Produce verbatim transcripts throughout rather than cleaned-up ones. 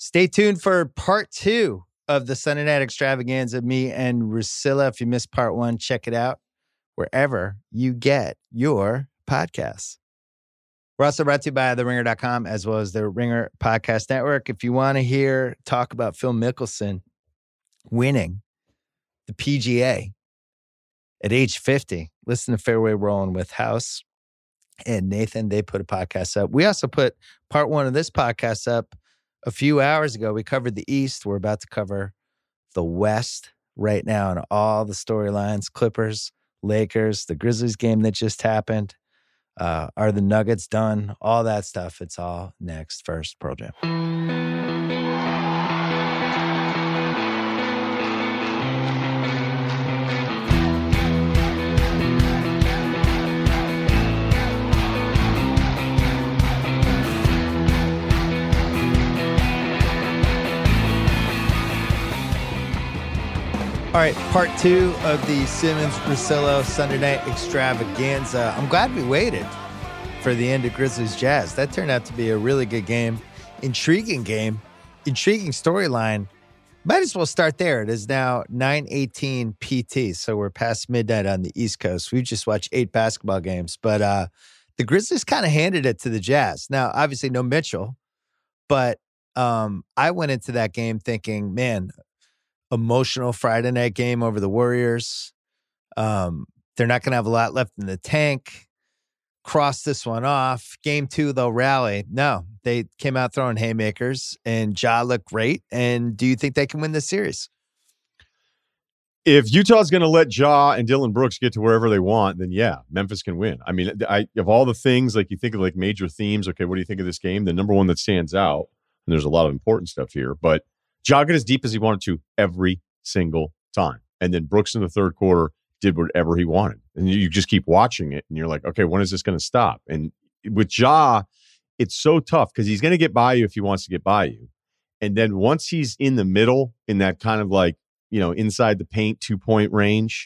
Stay tuned for part two of the Sunday Night Extravaganza. Me and Russillo. If you missed part one, check it out wherever you get your podcasts. We're also brought to you by the ringer dot com as well as the Ringer Podcast Network. If you want to hear talk about Phil Mickelson winning the P G A at age fifty, listen to Fairway Rolling with House and Nathan. They put a podcast up. We also put part one of this podcast up a few hours ago. We covered the East. We're about to cover the West right now and all the storylines. Clippers, Lakers, the Grizzlies game that just happened. Uh, are the Nuggets done? All that stuff. It's all next. First, Pearl Jam. All right, part two of the Simmons-Russillo Sunday Night Extravaganza. I'm glad we waited for the end of Grizzlies Jazz. That turned out to be a really good game. Intriguing game. Intriguing storyline. Might as well start there. It is now nine eighteen P T, so we're past midnight on the East Coast. We've just watched eight basketball games, but uh, the Grizzlies kind of handed it to the Jazz. Now, obviously no Mitchell, but um, I went into that game thinking, man, emotional Friday night game over the Warriors. Um, they're not going to have a lot left in the tank. Cross this one off. Game two, they'll rally. No, they came out throwing haymakers, and Ja looked great. And do you think they can win this series? If Utah's going to let Ja and Dillon Brooks get to wherever they want, then yeah, Memphis can win. I mean, I, of all the things, like you think of like major themes, okay, what do you think of this game? The number one that stands out, and there's a lot of important stuff here, but Ja got as deep as he wanted to every single time. And then Brooks in the third quarter did whatever he wanted. And you just keep watching it and you're like, okay, when is this going to stop? And with Ja, it's so tough because he's going to get by you if he wants to get by you. And then once he's in the middle, in that kind of like, you know, inside the paint two point range,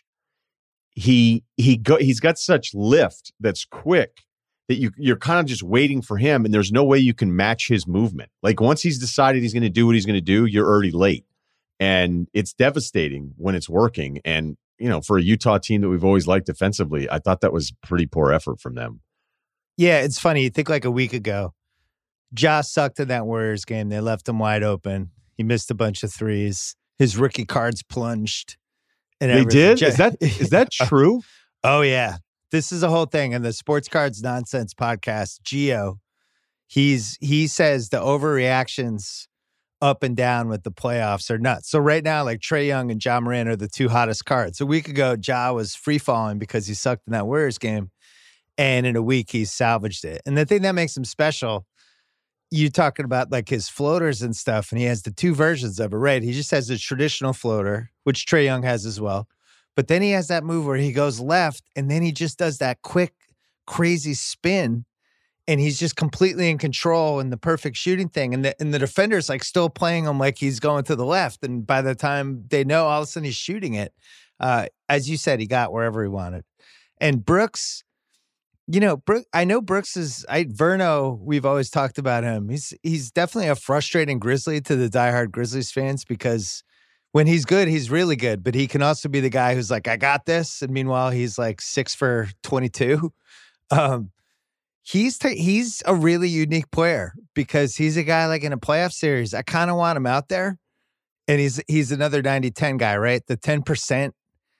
he he go, he's got such lift that's quick that you, you're kind of just waiting for him, and there's no way you can match his movement. Like, once he's decided he's going to do what he's going to do, you're already late. And it's devastating when it's working. And, you know, for a Utah team that we've always liked defensively, I thought that was pretty poor effort from them. Yeah, it's funny. You think like a week ago, Ja sucked in that Warriors game. They left him wide open. He missed a bunch of threes. His rookie cards plunged. And they everything. did? Is that is that true? Oh, yeah. This is a whole thing. And the Sports Cards Nonsense podcast, Gio, he's he says the overreactions up and down with the playoffs are nuts. So right now, like Trae Young and Ja Morant are the two hottest cards. A week ago, Ja was free falling because he sucked in that Warriors game. And in a week, he's salvaged it. And the thing that makes him special, you talking about like his floaters and stuff, and he has the two versions of it, right? He just has the traditional floater, which Trae Young has as well. But then he has that move where he goes left, and then he just does that quick, crazy spin, and he's just completely in control and the perfect shooting thing. And the, and the defender's like still playing him like he's going to the left. And by the time they know, all of a sudden he's shooting it. Uh, as you said, he got wherever he wanted. And Brooks, you know, Brooke, I know Brooks is, I, Verno, we've always talked about him. He's he's definitely a frustrating Grizzly to the diehard Grizzlies fans because when he's good, he's really good. But he can also be the guy who's like, I got this. And meanwhile, he's like six for twenty-two. Um, he's t- he's a really unique player because he's a guy like in a playoff series. I kind of want him out there. And he's he's another ninety ten guy, right? The ten percent.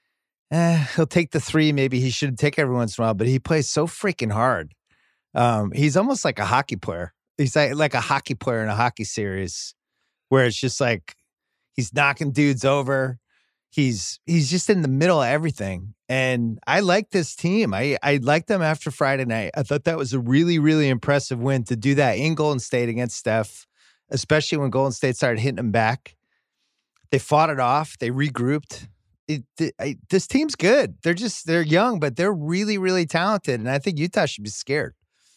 Eh, he'll take the three. Maybe he should take every once in a while, but he plays so freaking hard. Um, he's almost like a hockey player. He's like, like a hockey player in a hockey series where it's just like he's knocking dudes over. He's he's just in the middle of everything. And I like this team. I, I liked them after Friday night. I thought that was a really, really impressive win to do that in Golden State against Steph, especially when Golden State started hitting them back. They fought it off. They regrouped. It, it, I, this team's good. They're just, they're young, but they're really, really talented. And I think Utah should be scared.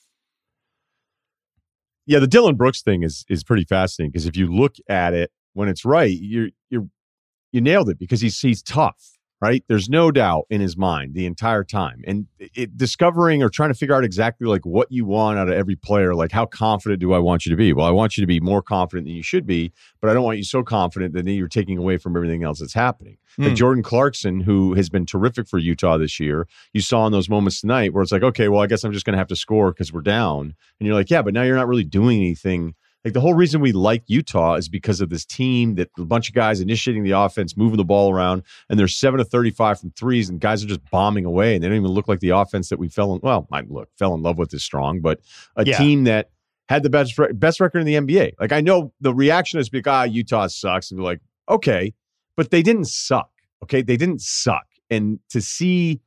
Yeah, the Dillon Brooks thing is is pretty fascinating because if you look at it when it's right, you're you're you nailed it because he's he's tough. right? There's no doubt in his mind the entire time. And it, discovering or trying to figure out exactly like what you want out of every player, like how confident do I want you to be? Well, I want you to be more confident than you should be, but I don't want you so confident that then you're taking away from everything else that's happening. Mm. Like Jordan Clarkson, who has been terrific for Utah this year, you saw in those moments tonight where it's like, okay, well, I guess I'm just going to have to score because we're down. And you're like, yeah, but now you're not really doing anything. Like the whole reason we like Utah is because of this team that a bunch of guys initiating the offense, moving the ball around, and they're seven to thirty-five from threes, and guys are just bombing away, and they don't even look like the offense that we fell in. Well, might look fell in love with is strong, but a yeah. team that had the best best record in the N B A. Like I know the reaction is big. Ah, Utah sucks, and be like, okay, but they didn't suck. Okay, they didn't suck, and to see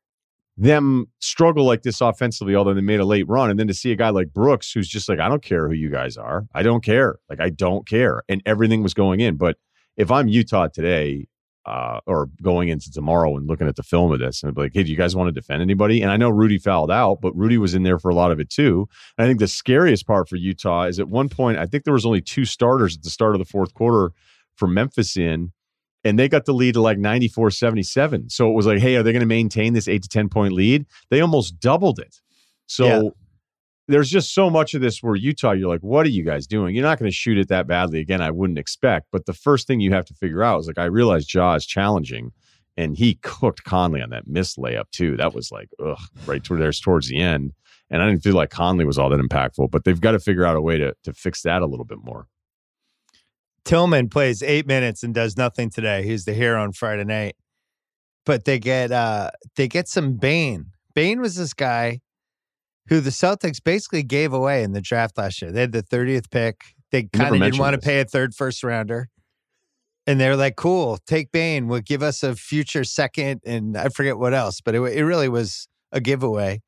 them struggle like this offensively, although they made a late run. And then to see a guy like Brooks, who's just like, I don't care who you guys are. I don't care. Like, I don't care. And everything was going in. But if I'm Utah today uh, or going into tomorrow and looking at the film of this, and I'd be like, hey, do you guys want to defend anybody? And I know Rudy fouled out, but Rudy was in there for a lot of it too. And I think the scariest part for Utah is at one point, I think there was only two starters at the start of the fourth quarter for Memphis in, and they got the lead to like ninety-four seventy-seven. So it was like, hey, are they going to maintain this eight to ten point lead? They almost doubled it. So yeah. there's just so much of this where Utah, you're like, what are you guys doing? You're not going to shoot it that badly. Again, I wouldn't expect. But the first thing you have to figure out is like, I realize Ja is challenging, and he cooked Conley on that missed layup too. That was like, ugh, right toward there's towards the end. And I didn't feel like Conley was all that impactful, but they've got to figure out a way to to fix that a little bit more. Tillman plays eight minutes and does nothing today. He's the hero on Friday night. But they get uh, they get some Bane. Bane was this guy who the Celtics basically gave away in the draft last year. They had the thirtieth pick. They kind of didn't want to pay a third first rounder. And they're like, cool, take Bane. We'll give us a future second. And I forget what else, but it, it really was a giveaway.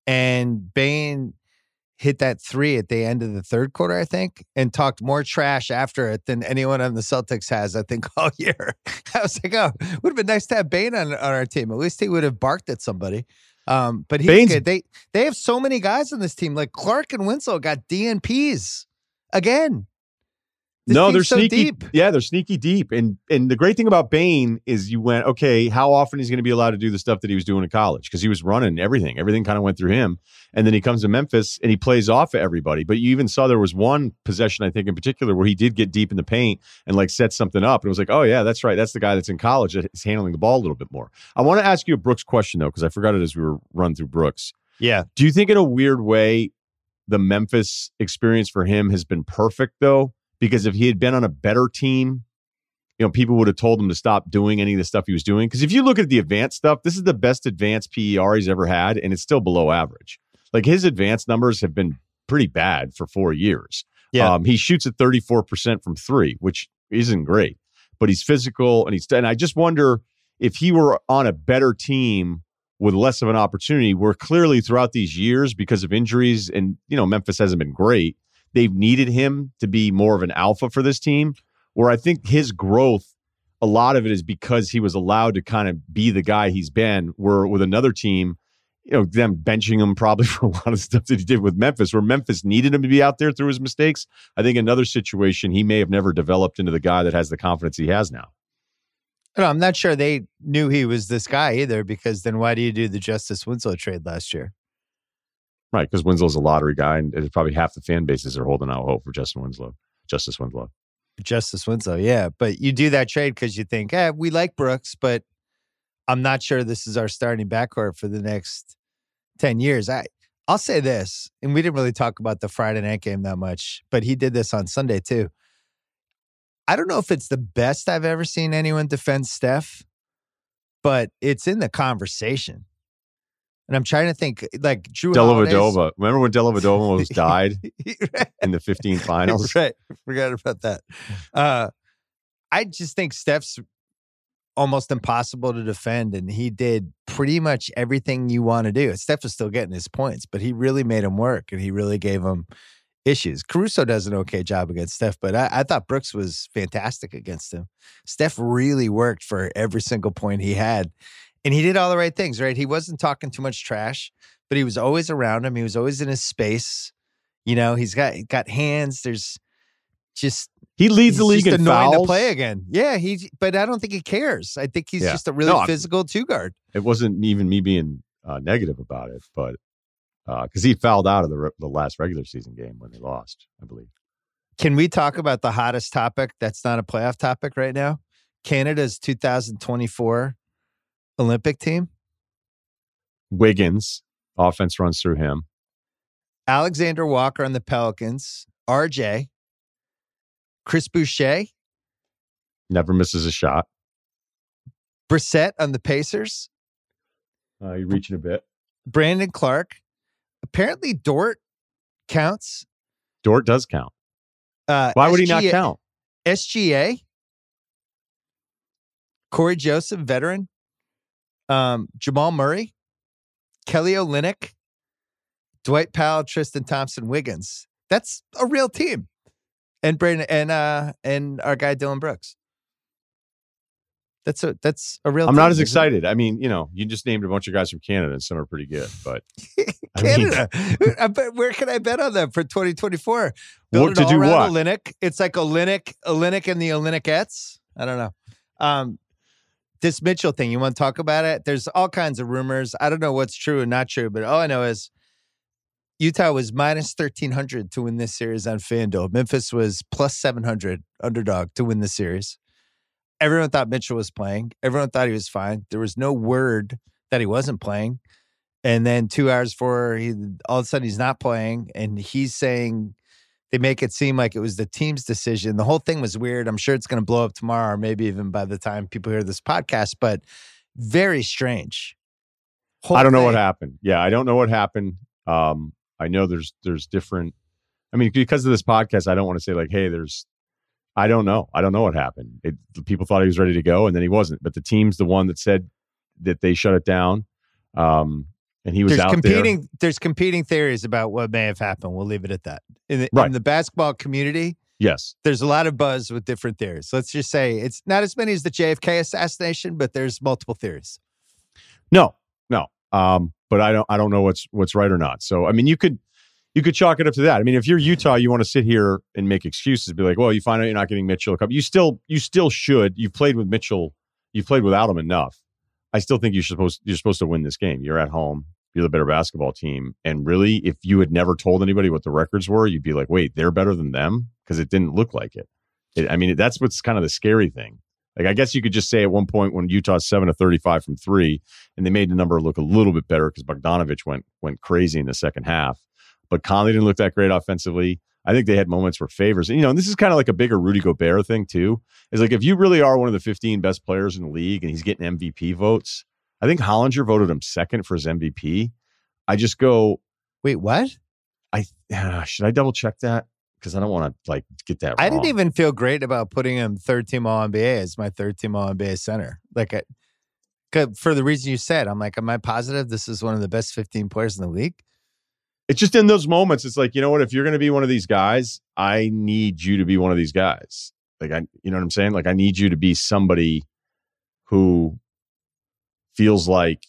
And Bane hit that three at the end of the third quarter, I think, and talked more trash after it than anyone on the Celtics has, I think, all year. I was like, oh, would have been nice to have Bane on, on our team. At least he would have barked at somebody. Um, but he's good. They, they have so many guys on this team. Like Clark and Winslow got D N Ps again. This no, they're so sneaky. Deep. Yeah, they're sneaky deep. And and the great thing about Bane is you went, okay, how often he's going to be allowed to do the stuff that he was doing in college? Because he was running everything. Everything kind of went through him. And then he comes to Memphis and he plays off of everybody. But you even saw there was one possession, I think, in particular, where he did get deep in the paint and like set something up. And it was like, oh, yeah, that's right. That's the guy that's in college that's handling the ball a little bit more. I want to ask you a Brooks question, though, because I forgot it as we were running through Brooks. Yeah. Do you think in a weird way the Memphis experience for him has been perfect, though? Because if he had been on a better team, you know, people would have told him to stop doing any of the stuff he was doing. Because if you look at the advanced stuff, this is the best advanced P E R he's ever had, and it's still below average. Like his advanced numbers have been pretty bad for four years. Yeah, um, he shoots at thirty-four percent from three, which isn't great. But he's physical, and he's. And I just wonder if he were on a better team with less of an opportunity, where clearly throughout these years, because of injuries, and you know, Memphis hasn't been great. They've needed him to be more of an alpha for this team, where I think his growth, a lot of it is because he was allowed to kind of be the guy he's been, where with another team, you know, them benching him probably for a lot of stuff that he did with Memphis, where Memphis needed him to be out there through his mistakes. I think another situation, he may have never developed into the guy that has the confidence he has now. No, I'm not sure they knew he was this guy either, because then why do you do the Justice Winslow trade last year? Right, because Winslow's a lottery guy, and it's probably half the fan bases are holding out hope for Justin Winslow, Justice Winslow. Justice Winslow, yeah. But you do that trade because you think, eh, we like Brooks, but I'm not sure this is our starting backcourt for the next ten years. I, I'll say this, and we didn't really talk about the Friday night game that much, but he did this on Sunday too. I don't know if it's the best I've ever seen anyone defend Steph, but it's in the conversation. And I'm trying to think, like Jrue Dellavedova. Remember when Dellavedova almost died right. in the fifteen finals? Right. Forgot about that. Uh, I just think Steph's almost impossible to defend, and he did pretty much everything you want to do. Steph was still getting his points, but he really made him work, and he really gave him issues. Caruso does an okay job against Steph, but I, I thought Brooks was fantastic against him. Steph really worked for every single point he had. And he did all the right things, right? He wasn't talking too much trash, but he was always around him. He was always in his space. You know, he's got got hands. There's just he leads the league just in annoying fouls. to play again. Yeah, he. But I don't think he cares. I think he's Yeah. just a really No, physical two guard. It wasn't even me being uh, negative about it, but because uh, he fouled out of the re- the last regular season game when they lost, I believe. Can we talk about the hottest topic that's not a playoff topic right now? Canada's two thousand twenty-four Olympic team. Wiggins, offense runs through him. Alexander Walker on the Pelicans. R J. Chris Boucher. Never misses a shot. Brissett on the Pacers. Uh, you're reaching a bit. Brandon Clark. Apparently Dort counts. Dort does count. Uh, Why would S G A, he not count? S G A. Corey Joseph, veteran. Um, Jamal Murray. Kelly Olynyk. Dwight Powell, Tristan Thompson, Wiggins. That's a real team. And Brandon and uh and our guy Dylan Brooks. That's a that's a real I'm team, not as isn't excited. I mean, you know, you just named a bunch of guys from Canada and some are pretty good, but it? I mean- Canada. I bet, where can I bet on them for twenty twenty-four? What- Build to it all do around what? Olynyk. It's like Olynyk, Olynyk and the Olynykettes. I don't know. Um, this Mitchell thing, you want to talk about it? There's all kinds of rumors. I don't know what's true and not true, but all I know is Utah was minus thirteen hundred to win this series on FanDuel. Memphis was plus seven hundred underdog to win the series. Everyone thought Mitchell was playing. Everyone thought he was fine. There was no word that he wasn't playing. And then two hours before, he, all of a sudden he's not playing. And he's saying they make it seem like it was the team's decision. The whole thing was weird. I'm sure it's going to blow up tomorrow or maybe even by the time people hear this podcast. But very strange. Whole I don't know thing. what happened. Yeah, I don't know what happened. Um, I know there's there's different. I mean, because of this podcast, I don't want to say like, hey, there's. I don't know. I don't know what happened. It, the people thought he was ready to go, and then he wasn't. But the team's the one that said that they shut it down, um, and he was there's out competing, there. There's competing theories about what may have happened. We'll leave it at that. In the, Right. in the basketball community, Yes, there's a lot of buzz with different theories. Let's just say it's not as many as the J F K assassination, but there's multiple theories. no, no. Um, but I don't. I don't know what's what's right or not. So I mean, you could. You could chalk it up to that. I mean, if you're Utah, you want to sit here and make excuses, be like, "Well, you find out you're not getting Mitchell a couple." You still, you still should. You've played with Mitchell. You've played without him enough. I still think you're supposed you're supposed to win this game. You're at home. You're the better basketball team. And really, if you had never told anybody what the records were, you'd be like, "Wait, they're better than them," because it didn't look like it. it. I mean, that's what's kind of the scary thing. Like, I guess you could just say at one point when Utah's seven to thirty-five from three, and they made the number look a little bit better because Bogdanovich went went crazy in the second half. But Conley didn't look that great offensively. I think they had moments where favors. And, you know, and this is kind of like a bigger Rudy Gobert thing, too. Is like if you really are one of the fifteen best players in the league and he's getting M V P votes, I think Hollinger voted him second for his M V P. I just go, Wait, what? I uh, should I double check that? Because I don't want to like get that wrong. I didn't even feel great about putting him third team All N B A as my third team All N B A center. Like, I, 'cause for the reason you said, I'm like, am I positive this is one of the best fifteen players in the league? It's just in those moments. It's like, you know what? If you're going to be one of these guys, I need you to be one of these guys. Like, I, you know what I'm saying? Like, I need you to be somebody who feels like,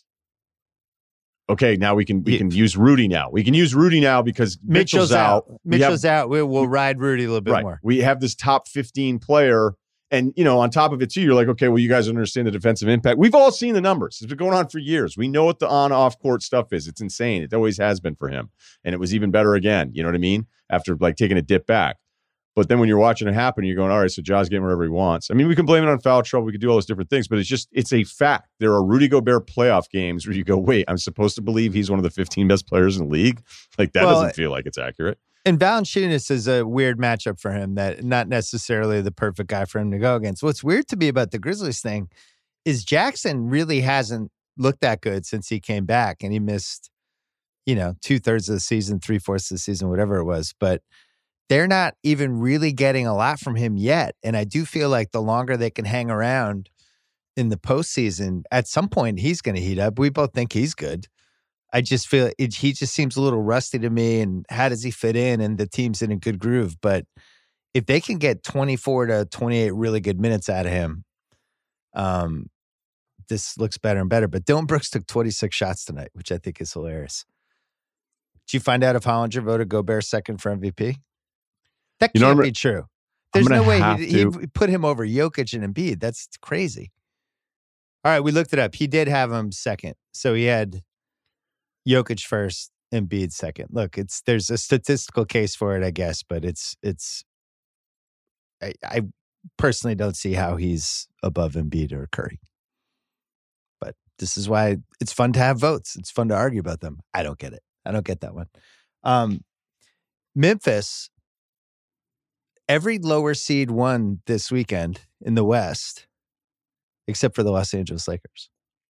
okay, now we can we Yeah. can use Rudy now. We can use Rudy now because Mitchell's, Mitchell's out. We have- Mitchell's out. We, we'll ride Rudy a little bit right. more. We have this top fifteen player. And, you know, on top of it, too, you're like, okay, well, you guys understand the defensive impact. We've all seen the numbers. It's been going on for years. We know what the on-off court stuff is. It's insane. It always has been for him. And it was even better again. You know what I mean? After, like, taking a dip back. But then when you're watching it happen, you're going, all right, so Ja's getting whatever he wants. I mean, we can blame it on foul trouble. We could do all those different things. But it's just, it's a fact. There are Rudy Gobert playoff games where you go, wait, I'm supposed to believe he's one of the fifteen best players in the league? Like, that Well, doesn't feel like it's accurate. And Valanciunas is a weird matchup for him that not necessarily the perfect guy for him to go against. What's weird to me about the Grizzlies thing is Jackson really hasn't looked that good since he came back, and he missed, you know, two thirds of the season, three fourths of the season, whatever it was. But they're not even really getting a lot from him yet. And I do feel like the longer they can hang around in the postseason, at some point he's going to heat up. We both think he's good. I just feel it, he just seems a little rusty to me. And how does he fit in? And the team's in a good groove. But if they can get twenty-four to twenty-eight really good minutes out of him, um, this looks better and better. But Dylan Brooks took twenty-six shots tonight, which I think is hilarious. Did you find out if Hollinger voted Gobert second for M V P? That You know, can't I'm- be true. There's no way he'd, he'd put him over Jokic and Embiid. That's crazy. All right, we looked it up. He did have him second. So he had Jokic first, Embiid second. Look, it's there's a statistical case for it, I guess, but it's it's I, I personally don't see how he's above Embiid or Curry. But this is why it's fun to have votes. It's fun to argue about them. I don't get it. I don't get that one. Um, Memphis, every lower seed won this weekend in the West, except for the Los Angeles Lakers.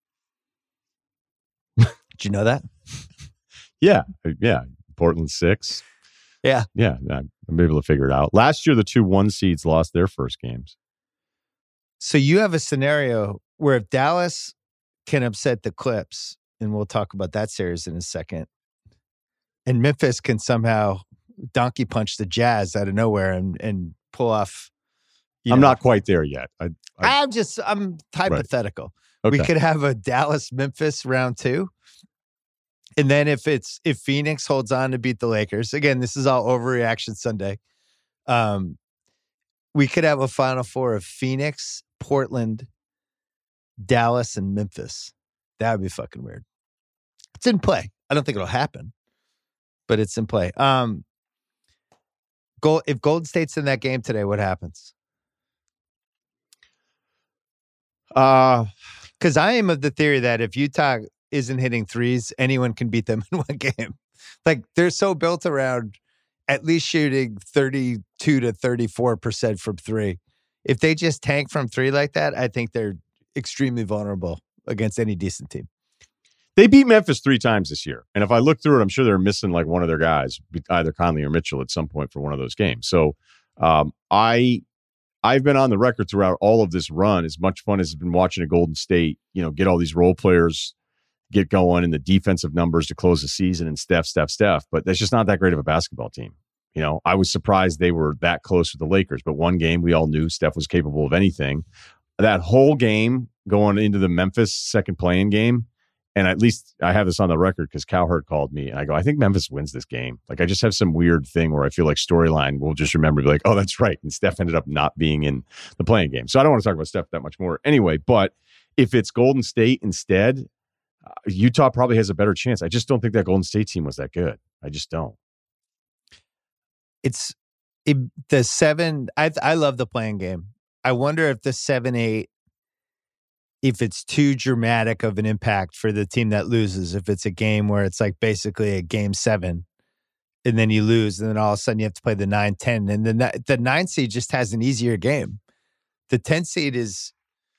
Did you know that? Yeah. Yeah. Portland six. Yeah. Yeah. I'm able to figure it out. Last year, the two one seeds lost their first games. So you have a scenario where if Dallas can upset the Clips, and we'll talk about that series in a second, and Memphis can somehow donkey punch the Jazz out of nowhere and, and pull off. I'm know, not quite there yet. I, I, I'm just, I'm hypothetical. Right. Okay. We could have a Dallas Memphis round two. And then if it's, if Phoenix holds on to beat the Lakers, again, this is all overreaction Sunday. Um, we could have a Final Four of Phoenix, Portland, Dallas, and Memphis. That would be fucking weird. It's in play. I don't think it'll happen, but it's in play. Um, Gold, if Golden State's in that game today, what happens? Uh, because I am of the theory that if Utah isn't hitting threes, anyone can beat them in one game. Like they're so built around at least shooting thirty-two to thirty-four percent from three. If they just tank from three like that, I think they're extremely vulnerable against any decent team. They beat Memphis three times this year. And if I look through it, I'm sure they're missing like one of their guys, either Conley or Mitchell at some point for one of those games. So um, I, I've been on the record throughout all of this run. As much fun as it's been watching a Golden State, you know, get all these role players get going and the defensive numbers to close the season and Steph, Steph, Steph. But that's just not that great of a basketball team. You know, I was surprised they were that close with the Lakers. But one game, we all knew Steph was capable of anything. That whole game going into the Memphis second play-in game, and at least I have this on the record because Cowherd called me and I go, I think Memphis wins this game. Like I just have some weird thing where I feel like storyline will just remember, be like, oh, that's right. And Steph ended up not being in the playing game. So I don't want to talk about Steph that much more anyway. But if it's Golden State instead, uh, Utah probably has a better chance. I just don't think that Golden State team was that good. I just don't. It's it, the seven. I I love the playing game. I wonder if the seven eight. If it's too dramatic of an impact for the team that loses, if it's a game where it's like basically a game seven and then you lose and then all of a sudden you have to play the nine ten and then the, the nine seed just has an easier game. The ten seed is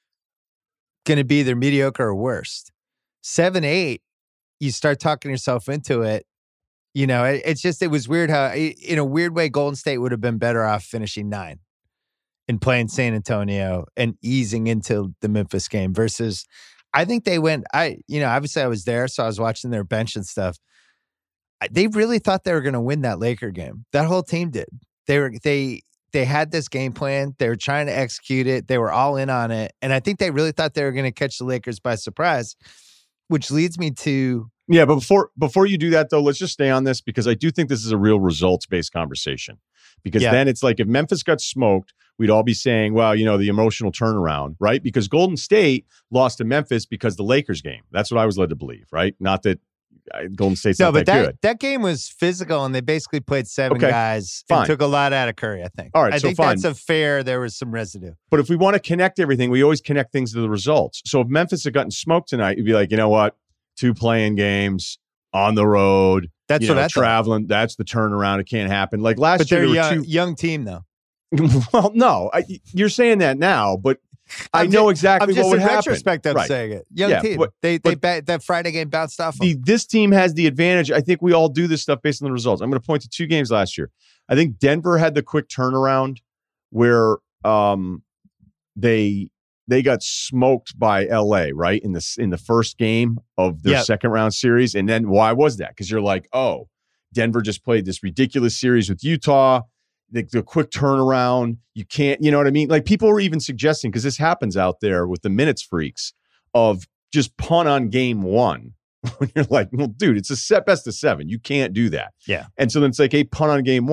going to be either mediocre or worse. seven eight, you start talking yourself into it. You know, it, it's just, it was weird how in a weird way, Golden State would have been better off finishing nine. And playing San Antonio and easing into the Memphis game versus I think they went, I, you know, obviously I was there, so I was watching their bench and stuff. I, they really thought they were going to win that Laker game. That whole team did. They were, they, they had this game plan. They were trying to execute it. They were all in on it. And I think they really thought they were going to catch the Lakers by surprise, which leads me to. Yeah, but before, before you do that though, let's just stay on this because I do think this is a real results-based conversation. Because yeah. then it's like if Memphis got smoked, we'd all be saying, well, you know, the emotional turnaround, right? Because Golden State lost to Memphis because the Lakers game. That's what I was led to believe, right? Not that uh, Golden State's no, not but that, that good. That game was physical, and they basically played seven okay. guys fine. and took a lot out of Curry, I think. All right, I so think fine. that's a fair, there was some residue. But if we want to connect everything, we always connect things to the results. So if Memphis had gotten smoked tonight, you'd be like, you know what? Two playing games on the road. That's you what know, I traveling. thought. That's the turnaround. It can't happen. Like last but year, they're there were young, two young team, though. Well, no, I, you're saying that now, but I know just, exactly I'm just what would in happen. retrospect, I'm right. saying it. Young yeah, team. But, they they but, ba- that Friday game bounced off them. The, this team has the advantage. I think we all do this stuff based on the results. I'm going to point to two games last year. I think Denver had the quick turnaround where um, they they got smoked by L A, right, in the, in the first game of their yep. second round series. And then why was that? Because you're like, oh, Denver just played this ridiculous series with Utah. The, the quick turnaround, you can't, you know what I mean? Like people were even suggesting, because this happens out there with the minutes freaks, of just punt on game one. When you're like, well, dude, it's a set best of seven. You can't do that. Yeah. And so then it's like, hey, punt on game one.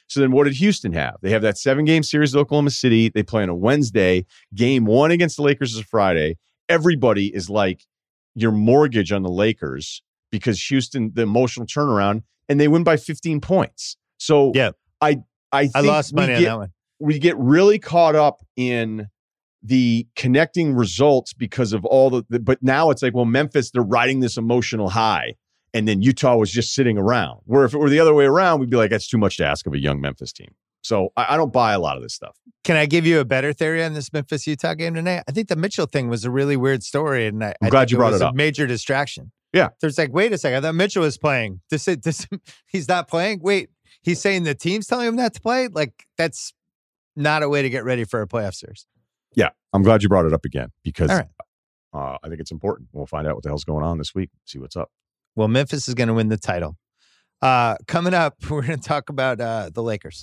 So then what did Houston have? They have that seven-game series with Oklahoma City. They play on a Wednesday. Game one against the Lakers is Friday. Everybody is like your mortgage on the Lakers because Houston, the emotional turnaround, and they win by fifteen points. So yeah. I I think I lost money get, on that one. We get really caught up in the connecting results because of all the, the, but now it's like, well, Memphis, they're riding this emotional high. And then Utah was just sitting around. Where if it were the other way around, we'd be like, that's too much to ask of a young Memphis team. So I, I don't buy a lot of this stuff. Can I give you a better theory on this Memphis-Utah game tonight? I think the Mitchell thing was a really weird story. And I, I'm I glad think you it brought was it a up. major distraction. Yeah. There's like, wait a second. I thought Mitchell was playing. This, this, he's not playing? Wait, he's saying the team's telling him not to play? Like, that's not a way to get ready for a playoff series. Yeah. I'm glad you brought it up again because right. uh, I think it's important. We'll find out what the hell's going on this week. See what's up. Well, Memphis is going to win the title. Uh, coming up, we're going to talk about uh, the Lakers.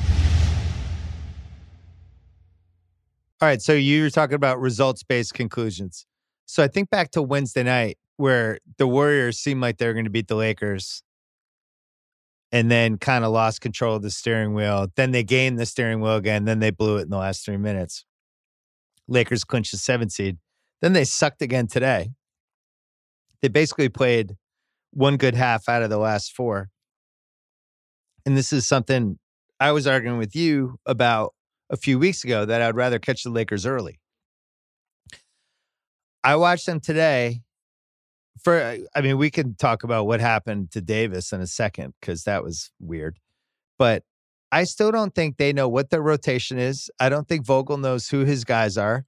All right, so you were talking about results-based conclusions. So I think back to Wednesday night where the Warriors seemed like they were going to beat the Lakers and then kind of lost control of the steering wheel. Then they gained the steering wheel again. Then they blew it in the last three minutes. Lakers clinched the seventh seed. Then they sucked again today. They basically played one good half out of the last four. And this is something I was arguing with you about a few weeks ago, that I'd rather catch the Lakers early. I watched them today. For, I mean, we can talk about what happened to Davis in a second because that was weird. But I still don't think they know what their rotation is. I don't think Vogel knows who his guys are.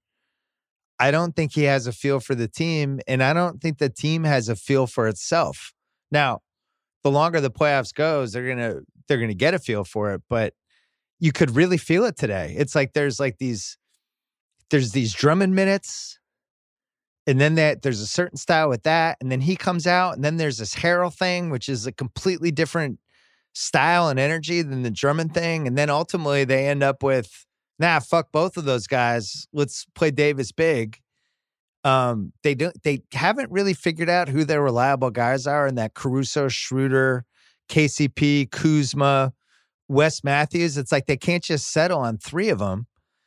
I don't think he has a feel for the team, and I don't think the team has a feel for itself. Now, the longer the playoffs goes, they're gonna they're gonna get a feel for it, but you could really feel it today. It's like there's like these there's these Drummond minutes, and then that there's a certain style with that, and then he comes out, and then there's this Harrell thing, which is a completely different style and energy than the Drummond thing, and then ultimately they end up with, nah, fuck both of those guys. Let's play Davis big. Um, they don't. They haven't really figured out who their reliable guys are, and that Caruso, Schroeder, K C P, Kuzma, Wes Matthews. It's like they can't just settle on three of them,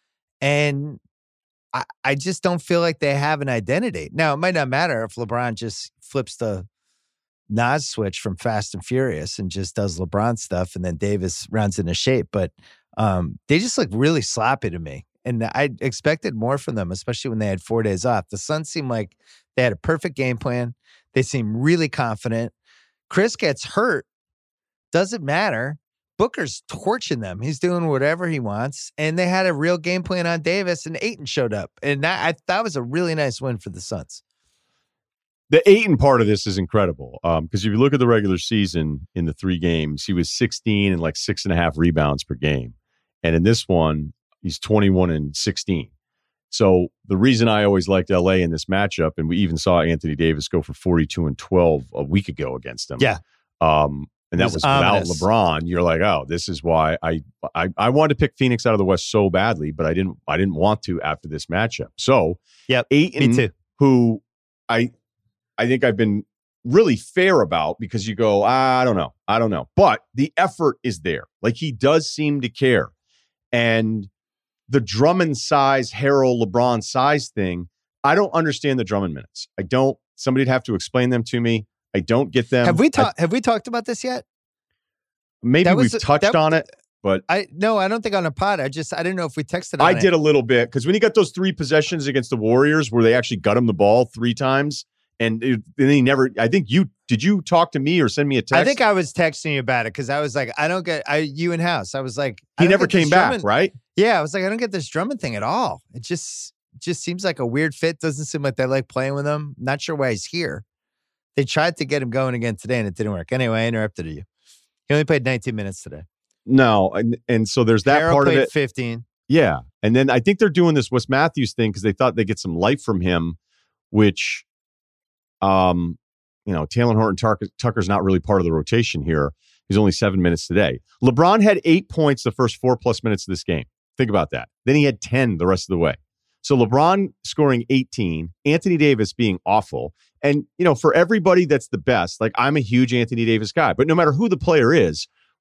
and I, I just don't feel like they have an identity. Now, it might not matter if LeBron just flips the Nas switch from Fast and Furious and just does LeBron stuff, and then Davis runs into shape, but um, they just look really sloppy to me. And I expected more from them, especially when they had four days off. The Suns seemed like they had a perfect game plan. They seem really confident. Chris gets hurt. Doesn't matter. Booker's torching them. He's doing whatever he wants. And they had a real game plan on Davis, and Ayton showed up. And that, I, that was a really nice win for the Suns. The Ayton part of this is incredible. Um, because if you look at the regular season in the three games, he was sixteen and like six and a half rebounds per game. And in this one, he's twenty-one and sixteen. So the reason I always liked L A in this matchup, and we even saw Anthony Davis go for forty-two and twelve a week ago against them. Yeah. Um, and that was was without ominous. LeBron. You're like, oh, this is why I, I I wanted to pick Phoenix out of the West so badly, but I didn't I didn't want to after this matchup. So yep, Ayton, me too. who I I think I've been really fair about, because you go, I don't know, I don't know, but the effort is there. Like, he does seem to care, and the Drummond size, Harrell, LeBron size thing, I don't understand the Drummond minutes. I don't. Somebody'd have to explain them to me. I don't get them. Have we talked? Have we talked about this yet? Maybe That was- we've touched that- on it, but I no, I don't think on a pod. I just I didn't know if we texted. On I it. did a little bit, because when he got those three possessions against the Warriors where they actually got him the ball three times, and, it, and he never. I think you did. You talk to me or send me a text? I think I was texting you about it because I was like, I don't get I you in house. I was like, I he don't never get this came back, Drummond- right? Yeah, I was like, I don't get this Drummond thing at all. It just just seems like a weird fit. Doesn't seem like they like playing with him. Not sure why he's here. They tried to get him going again today, and it didn't work. Anyway, I interrupted you. He only played nineteen minutes today. No, and and so there's that Harrell part of played it. fifteen. Yeah, and then I think they're doing this Wes Matthews thing because they thought they'd get some life from him, which, um, you know, Taylor Horton Tucker, Tucker's not really part of the rotation here. He's only seven minutes today. LeBron had eight points the first four plus minutes of this game. Think about that. Then he had ten the rest of the way. So LeBron scoring eighteen, Anthony Davis being awful. And, you know, for everybody that's the best, like, I'm a huge Anthony Davis guy, but no matter who the player is,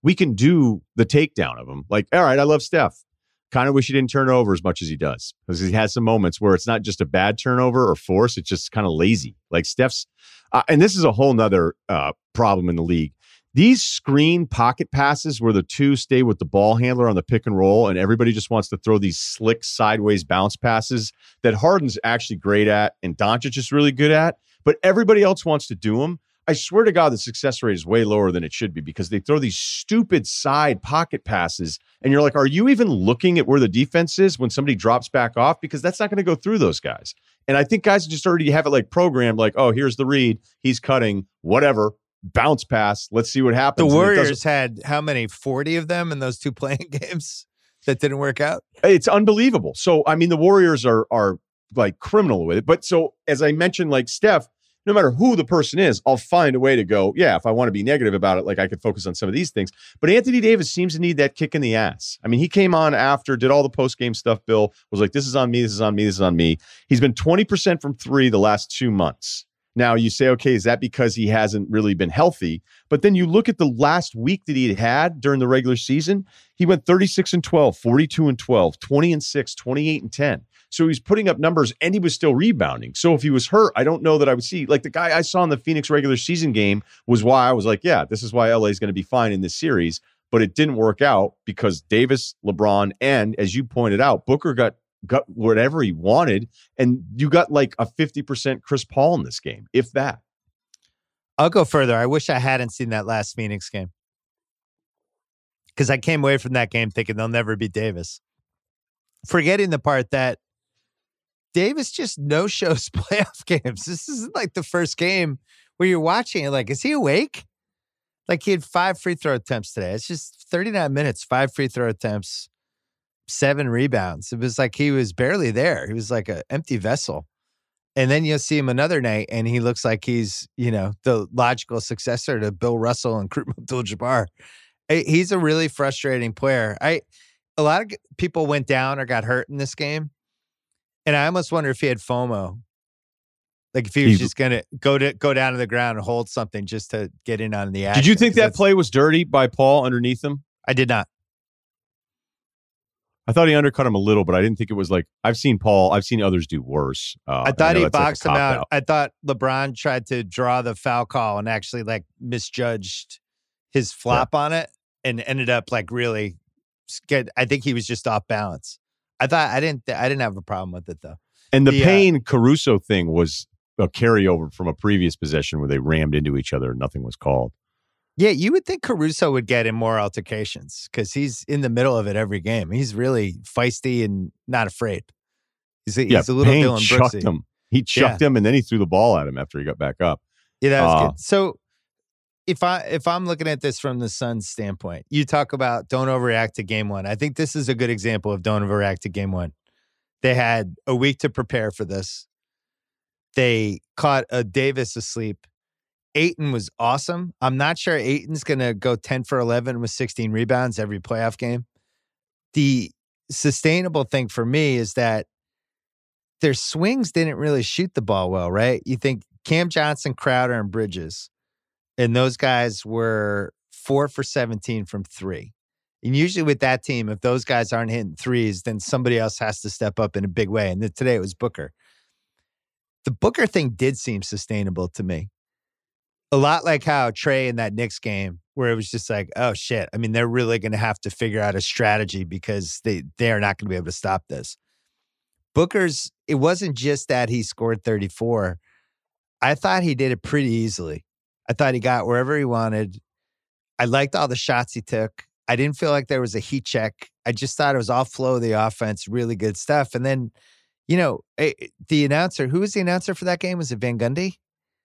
we can do the takedown of him. Like, all right, I love Steph. Kind of wish he didn't turn over as much as he does, because he has some moments where it's not just a bad turnover or force. It's just kind of lazy. Like Steph's, uh, and this is a whole nother uh, problem in the league. These screen pocket passes where the two stay with the ball handler on the pick and roll, and everybody just wants to throw these slick sideways bounce passes that Harden's actually great at and Doncic is really good at, but everybody else wants to do them. I swear to God, the success rate is way lower than it should be, because they throw these stupid side pocket passes, and you're like, are you even looking at where the defense is when somebody drops back off? Because that's not going to go through those guys. And I think guys just already have it like programmed, like, oh, here's the read, he's cutting, whatever, bounce pass, let's see what happens. The Warriors had how many, forty of them in those two playing games that didn't work out? It's unbelievable. So, I mean, the Warriors are are like criminal with it. But so, as I mentioned, like Steph, no matter who the person is, I'll find a way to go, yeah, if I want to be negative about it, like I could focus on some of these things. But Anthony Davis seems to need that kick in the ass. I mean, he came on after, did all the post-game stuff, Bill, was like, this is on me, this is on me, this is on me. He's been twenty percent from three the last two months. Now, you say, okay, is that because he hasn't really been healthy? But then you look at the last week that he had during the regular season, he went thirty-six and twelve, forty-two and twelve, twenty and six, twenty-eight and ten. So he's putting up numbers and he was still rebounding. So if he was hurt, I don't know that I would see, like the guy I saw in the Phoenix regular season game was why I was like, yeah, this is why L A is going to be fine in this series. But it didn't work out because Davis, LeBron, and as you pointed out, Booker got got whatever he wanted. And you got like a fifty percent Chris Paul in this game, if that. I'll go further. I wish I hadn't seen that last Phoenix game, because I came away from that game thinking they'll never beat Davis. Forgetting the part that Davis just no-shows playoff games. This isn't like the first game where you're watching it like, is he awake? Like he had five free throw attempts today. It's just thirty-nine minutes, five free throw attempts, seven rebounds. It was like he was barely there. He was like an empty vessel. And then you'll see him another night and he looks like he's, you know, the logical successor to Bill Russell and Kareem Abdul-Jabbar. He's a really frustrating player. I, a lot of people went down or got hurt in this game. And I almost wonder if he had FOMO. Like if he was He's, just going to go to go down to the ground and hold something just to get in on the action. Did you think that play was dirty by Paul underneath him? I did not. I thought he undercut him a little, but I didn't think it was like, I've seen Paul, I've seen others do worse. Uh, I thought I he boxed like him out. out. I thought LeBron tried to draw the foul call and actually like misjudged his flop yeah. on it and ended up like really get, I think he was just off balance. I thought I didn't, I didn't have a problem with it though. And the, the Payne uh, Caruso thing was a carryover from a previous possession where they rammed into each other and nothing was called. Yeah, you would think Caruso would get in more altercations because he's in the middle of it every game. He's really feisty and not afraid. He's a, yeah, he's a little Payne Dylan chucked Brooksy. him. He chucked yeah. him and then he threw the ball at him after he got back up. Yeah, that was uh, good. So if I if I'm looking at this from the Suns' standpoint, you talk about don't overreact to game one. I think this is a good example of don't overreact to game one. They had a week to prepare for this. They caught a Davis asleep. Ayton was awesome. I'm not sure Ayton's going to go ten for eleven with sixteen rebounds every playoff game. The sustainable thing for me is that their swings didn't really shoot the ball well, right? You think Cam Johnson, Crowder, and Bridges, and those guys were four for seventeen from three. And usually with that team, if those guys aren't hitting threes, then somebody else has to step up in a big way. And then today it was Booker. The Booker thing did seem sustainable to me. A lot like how Trey in that Knicks game, where it was just like, oh shit. I mean, they're really going to have to figure out a strategy because they, they're not going to be able to stop this. Booker's, it wasn't just that he scored thirty-four. I thought he did it pretty easily. I thought he got wherever he wanted. I liked all the shots he took. I didn't feel like there was a heat check. I just thought it was all flow of the offense, really good stuff. And then, you know, the announcer, who was the announcer for that game? Was it Van Gundy?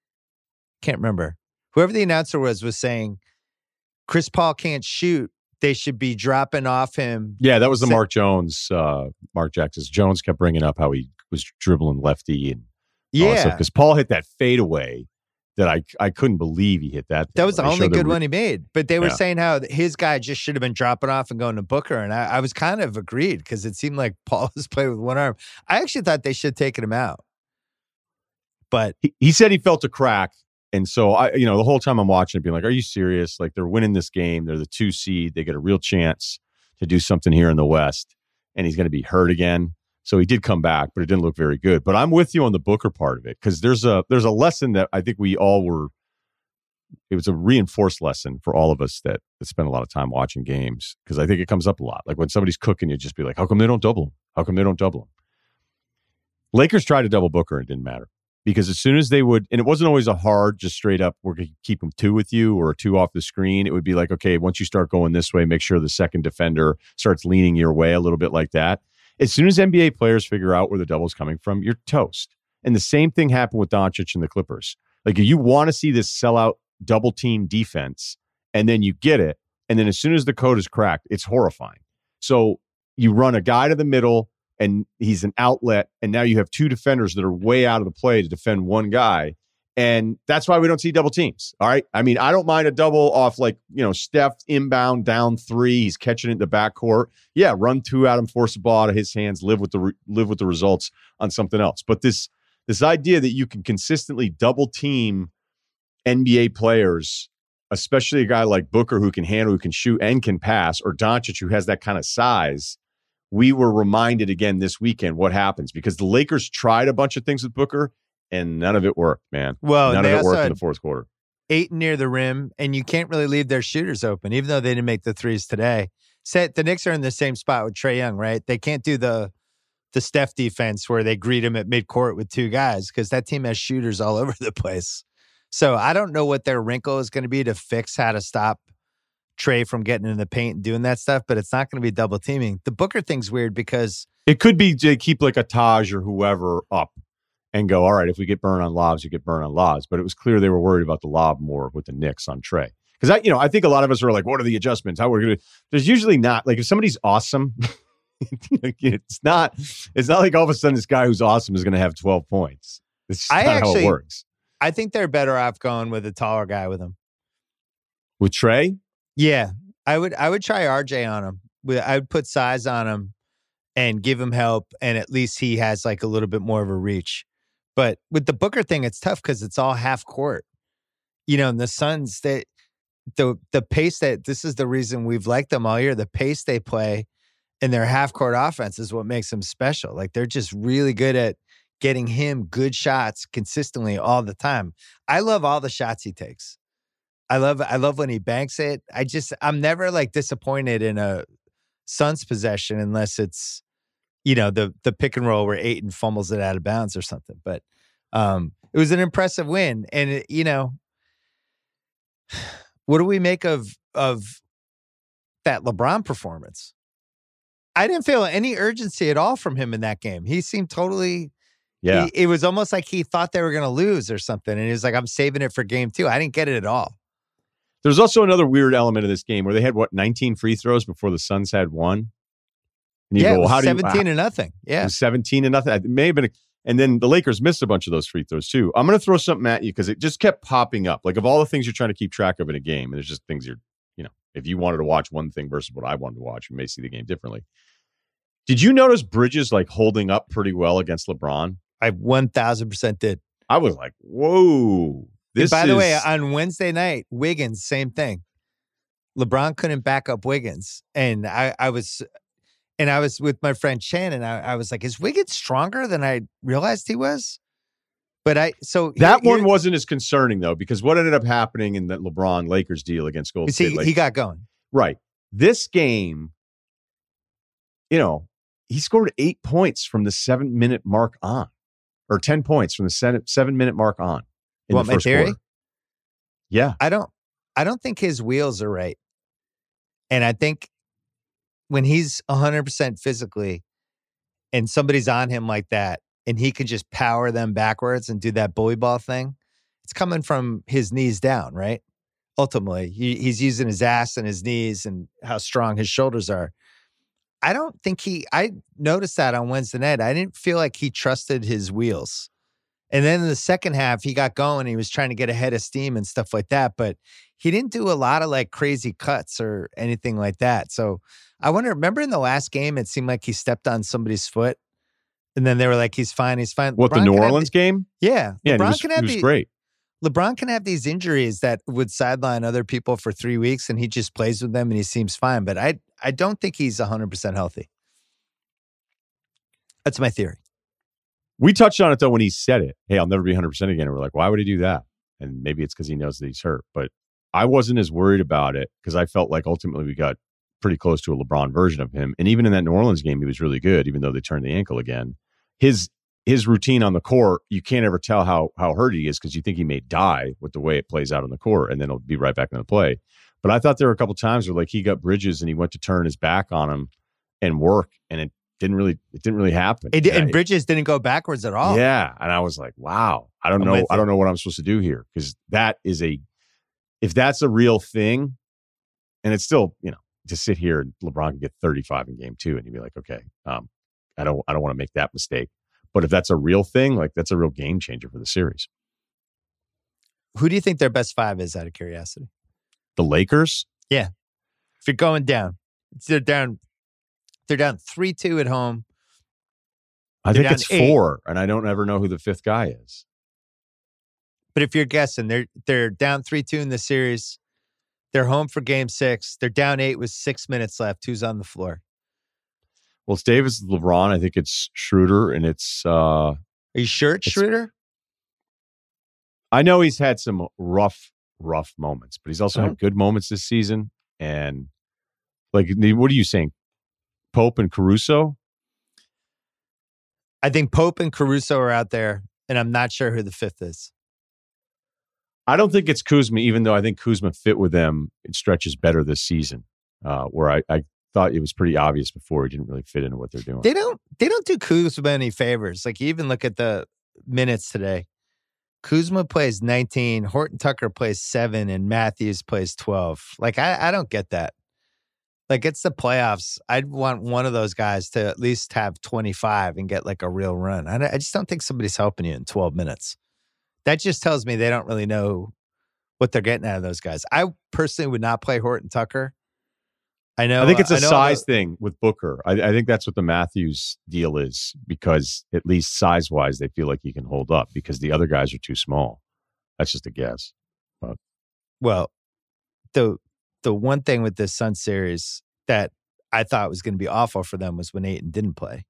Can't remember. Whoever the announcer was, was saying, Chris Paul can't shoot. They should be dropping off him. Yeah, that was the Mark Jones, uh, Mark Jackson. Jones kept bringing up how he was dribbling lefty. And yeah. Because Paul hit that fadeaway that I I couldn't believe he hit that. That was the only good re- one he made. But they were yeah. saying how his guy just should have been dropping off and going to Booker. And I, I was kind of agreed because it seemed like Paul was playing with one arm. I actually thought they should have taken him out. But he, he said he felt a crack And so I, you know, the whole time I'm watching it, being like, "Are you serious? Like they're winning this game. They're the two seed. They get a real chance to do something here in the West, and he's going to be hurt again." So he did come back, but it didn't look very good. But I'm with you on the Booker part of it because there's a there's a lesson that I think we all were. It was a reinforced lesson for all of us that, that spend a lot of time watching games because I think it comes up a lot. Like when somebody's cooking, you just be like, "How come they don't double him? How come they don't double him?" Lakers tried to double Booker and it didn't matter. Because as soon as they would, and it wasn't always a hard, just straight up, we're going to keep them two with you or two off the screen. It would be like, okay, once you start going this way, make sure the second defender starts leaning your way a little bit like that. As soon as N B A players figure out where the double's coming from, you're toast. And the same thing happened with Doncic and the Clippers. Like you want to see this sellout double team defense, and then you get it. And then as soon as the code is cracked, it's horrifying. So you run a guy to the middle, and he's an outlet, and now you have two defenders that are way out of the play to defend one guy, and that's why we don't see double teams, all right? I mean, I don't mind a double off, like, you know, Steph inbound, down three, he's catching it in the backcourt. Yeah, run two at him, force the ball out of his hands, live with the re- live with the results on something else. But this this idea that you can consistently double team N B A players, especially a guy like Booker who can handle, who can shoot, and can pass, or Doncic who has that kind of size, we were reminded again this weekend what happens because the Lakers tried a bunch of things with Booker and none of it worked, man. Well, none of it worked in the fourth quarter. Eight near the rim, and you can't really leave their shooters open, even though they didn't make the threes today. Set the Knicks are in the same spot with Trae Young, right? They can't do the the Steph defense where they greet him at midcourt with two guys because that team has shooters all over the place. So I don't know what their wrinkle is going to be to fix how to stop Trae from getting in the paint and doing that stuff, but it's not going to be double teaming. The Booker thing's weird because it could be to keep like a Taj or whoever up and go, all right, if we get burned on lobs, you get burned on lobs. But it was clear they were worried about the lob more with the Knicks on Trae. Because I, you know, I think a lot of us are like, what are the adjustments? How we're going to, there's usually not like if somebody's awesome, it's not, it's not like all of a sudden this guy who's awesome is going to have twelve points. It's just I not actually, how it works. I think they're better off going with a taller guy with him. With Trae? Yeah, I would I would try R J on him. I would put size on him and give him help, and at least he has like a little bit more of a reach. But with the Booker thing, it's tough because it's all half court. You know, and the Suns, that the the pace that this is the reason we've liked them all year. The pace they play in their half court offense is what makes them special. Like they're just really good at getting him good shots consistently all the time. I love all the shots he takes. I love I love when he banks it. I just I'm never like disappointed in a Suns possession unless it's, you know, the the pick and roll where Ayton fumbles it out of bounds or something. But um, it was an impressive win, and it, you know, what do we make of of that LeBron performance? I didn't feel any urgency at all from him in that game. He seemed totally. Yeah, he, it was almost like he thought they were going to lose or something, and he was like, "I'm saving it for game two." I didn't get it at all. There's also another weird element of this game where they had, what, nineteen free throws before the Suns had one? And you yeah, go, it was well, how seventeen do you, to nothing. Yeah. It was seventeen to nothing. It may have been, a, and then the Lakers missed a bunch of those free throws too. I'm going to throw something at you because it just kept popping up. Like of all the things you're trying to keep track of in a game, and there's just things you're, you know, if you wanted to watch one thing versus what I wanted to watch, you may see the game differently. Did you notice Bridges like holding up pretty well against LeBron? I one thousand percent did. I was like, whoa. This and by is... the way, on Wednesday night, Wiggins, same thing. LeBron couldn't back up Wiggins. And I, I was and I was with my friend Shannon. and I, I was like, is Wiggins stronger than I realized he was? But I so that here, one here, wasn't as concerning though, because what ended up happening in that LeBron Lakers deal against Golden State, he, like, he got going. Right. This game, you know, he scored eight points from the seven minute mark on, or ten points from the seven, seven minute mark on. In what, the first my theory? quarter. Yeah. I don't, I don't think his wheels are right. And I think when he's one hundred percent physically and somebody's on him like that and he can just power them backwards and do that bully ball thing, it's coming from his knees down, right? Ultimately, he, he's using his ass and his knees and how strong his shoulders are. I don't think he, I noticed that on Wednesday night. I didn't feel like he trusted his wheels. And then in the second half, he got going. He was trying to get ahead of steam and stuff like that. But he didn't do a lot of like crazy cuts or anything like that. So I wonder, remember in the last game, it seemed like he stepped on somebody's foot. And then they were like, he's fine, he's fine. What, LeBron the New can have Orleans the, game? Yeah. Yeah, LeBron he was, can have he was the, great. LeBron can have these injuries that would sideline other people for three weeks and he just plays with them and he seems fine. But I I don't think he's one hundred percent healthy. That's my theory. We touched on it, though, when he said it. Hey, I'll never be one hundred percent again. And we're like, why would he do that? And maybe it's because he knows that he's hurt. But I wasn't as worried about it because I felt like ultimately we got pretty close to a LeBron version of him. And even in that New Orleans game, he was really good, even though they turned the ankle again. His his routine on the court, you can't ever tell how how hurt he is because you think he may die with the way it plays out on the court, and then he'll be right back in the play. But I thought there were a couple times where like he got Bridges and he went to turn his back on him and work, and it didn't really it didn't really happen. It, and, and Bridges didn't go backwards at all. Yeah, and I was like, wow, I don't I'm know, I don't know what I'm supposed to do here because that is a if that's a real thing, and it's still, you know, to sit here and LeBron can get thirty-five in game two, and you'd be like, okay, um, I don't I don't want to make that mistake. But if that's a real thing, like that's a real game changer for the series. Who do you think their best five is, out of curiosity? The Lakers? Yeah. If you're going down, they're down, they're down three two at home. I They're think it's down eight. four, and I don't ever know who the fifth guy is. But if you're guessing, they're they're down three two in the series. They're home for game six. They're down eight with six minutes left. Who's on the floor? Well, it's Davis, LeBron. I think it's Schroeder, and it's. Uh, Are you sure it's, it's Schroeder? I know he's had some rough, rough moments, but he's also Oh. had good moments this season. And like, what are you saying? Pope and Caruso? I think Pope and Caruso are out there, and I'm not sure who the fifth is. I don't think it's Kuzma, even though I think Kuzma fit with them in stretches better this season, uh, where I, I thought it was pretty obvious before he didn't really fit into what they're doing. They don't they don't do Kuzma any favors. Like, you even look at the minutes today. Kuzma plays nineteen, Horton Tucker plays seven, and Matthews plays twelve. Like, I, I don't get that. Like, it's the playoffs. I'd want one of those guys to at least have twenty-five and get like a real run. I, I just don't think somebody's helping you in twelve minutes. That just tells me they don't really know what they're getting out of those guys. I personally would not play Horton Tucker. I know. I think it's a I know size the, thing with Booker. I, I think that's what the Matthews deal is, because at least size-wise, they feel like he can hold up because the other guys are too small. That's just a guess. But. Well, the the one thing with this Sun series that I thought was going to be awful for them was when Ayton didn't play.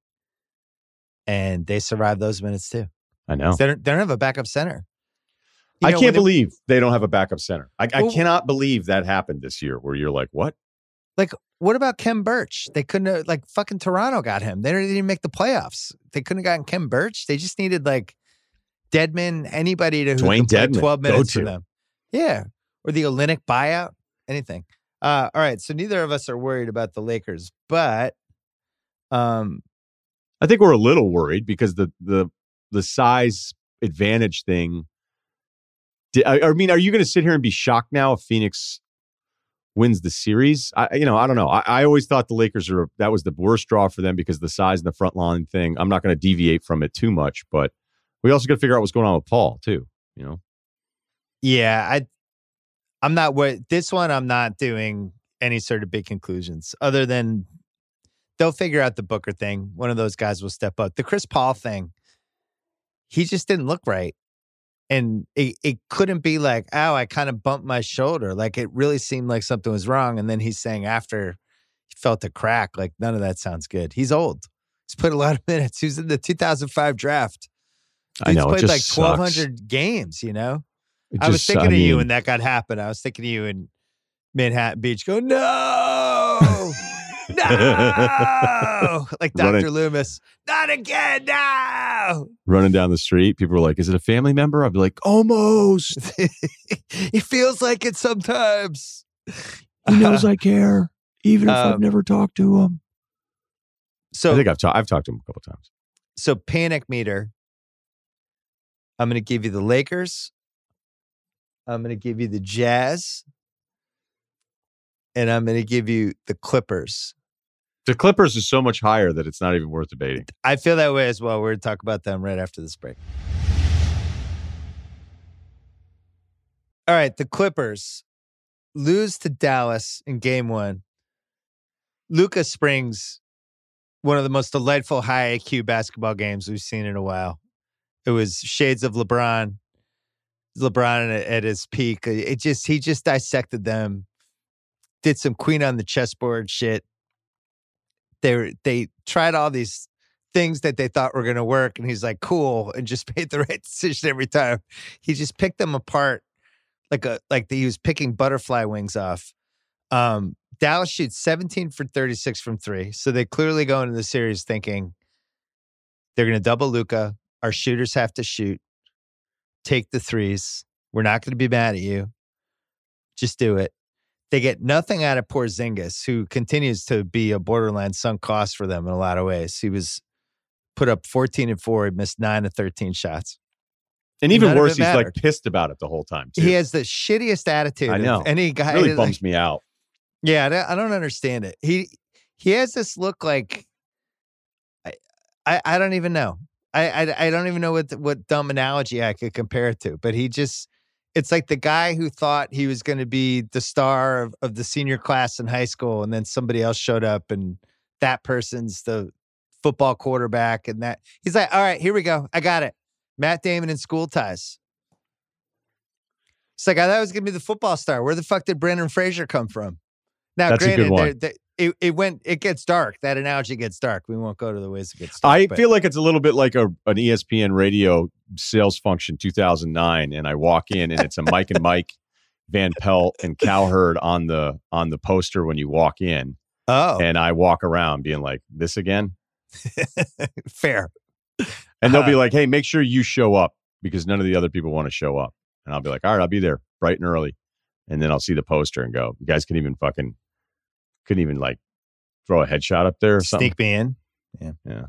And they survived those minutes too. I know. They don't, they don't have a backup center. You I know, can't they, believe they don't have a backup center. I, Well- I cannot believe that happened this year where you're like, what? Like, what about Kem Birch? They couldn't have, like, fucking Toronto got him. They didn't even make the playoffs. They couldn't have gotten Kem Birch. They just needed, like, Dedman, anybody to who Dwayne could play Dedman, twelve minutes for go-to. them. Yeah. Or the Olynyk buyout, anything. Uh, all right. So neither of us are worried about the Lakers, but um, I think we're a little worried because the the the size advantage thing. Di- I, I mean, are you going to sit here and be shocked now if Phoenix wins the series? I, you know, I don't know. I, I always thought the Lakers are that was the worst draw for them because of the size and the front line thing. I'm not going to deviate from it too much, but we also got to figure out what's going on with Paul too. You know. yeah, I, I'm not what this one. I'm not doing any sort of big conclusions other than they'll figure out the Booker thing. One of those guys will step up. The Chris Paul thing, he just didn't look right. And it, it couldn't be like, oh, I kind of bumped my shoulder. Like, it really seemed like something was wrong. And then he's saying after he felt a crack, like, none of that sounds good. He's old. He's put a lot of minutes. He was in the two thousand five draft. I know, it He's played like just twelve sucks. hundred games, you know? It I was just- thinking I of you mean- when that got happened. I was thinking of you in Manhattan Beach. Go, no, no, like Doctor Running- Loomis. Not again, no. running down the street, people were like, "Is it a family member?" I'd be like, "Almost." It feels like it sometimes. He knows I care, even if Um, I've never talked to him. So I think I've talked. I've talked to him a couple times. So panic meter. I'm going to give you the Lakers. I'm going to give you the Jazz. And I'm going to give you the Clippers. The Clippers is so much higher that it's not even worth debating. I feel that way as well. We're going to talk about them right after this break. All right, the Clippers lose to Dallas in game one. Luka Springs, one of the most delightful high I Q basketball games we've seen in a while. It was shades of LeBron. LeBron at, at his peak. It just he just dissected them, did some queen on the chessboard shit. They were, they tried all these things that they thought were going to work, and he's like, cool, and just made the right decision every time. He just picked them apart like a like the, he was picking butterfly wings off. Um, Dallas shoots seventeen for thirty-six from three, so they clearly go into the series thinking they're going to double Luka. Our shooters have to shoot. Take the threes. We're not going to be mad at you. Just do it. They get nothing out of Porzingis, who continues to be a borderline sunk cost for them in a lot of ways. He was put up fourteen and four. He missed nine of thirteen shots. And even worse, he's like pissed about it the whole time, too. He has the shittiest attitude. I know. Any guy. It really bums like, me out. Yeah, I don't understand it. He he has this look like I I, I don't even know. I, I I don't even know what what dumb analogy I could compare it to. But he just it's like the guy who thought he was going to be the star of, of the senior class in high school, and then somebody else showed up, and that person's the football quarterback, and that he's like, all right, here we go, I got it. Matt Damon in school ties. It's like I thought it was going to be the football star. Where the fuck did Brandon Fraser come from? Now, That's granted, a good one. they're, they're, it, it went, it gets dark. That analogy gets dark. We won't go to the ways it gets dark. I but. feel like it's a little bit like a an E S P N radio sales function two thousand nine, and I walk in and it's a Mike and Mike, Van Pelt and Cowherd on the on the poster when you walk in. Oh, and I walk around being like, "This again?" Fair. And they'll uh, be like, "Hey, make sure you show up because none of the other people want to show up." And I'll be like, "All right, I'll be there bright and early." And then I'll see the poster and go, "You guys can even fucking." Couldn't even like throw a headshot up there or something. Sneak me in. Yeah. Yeah.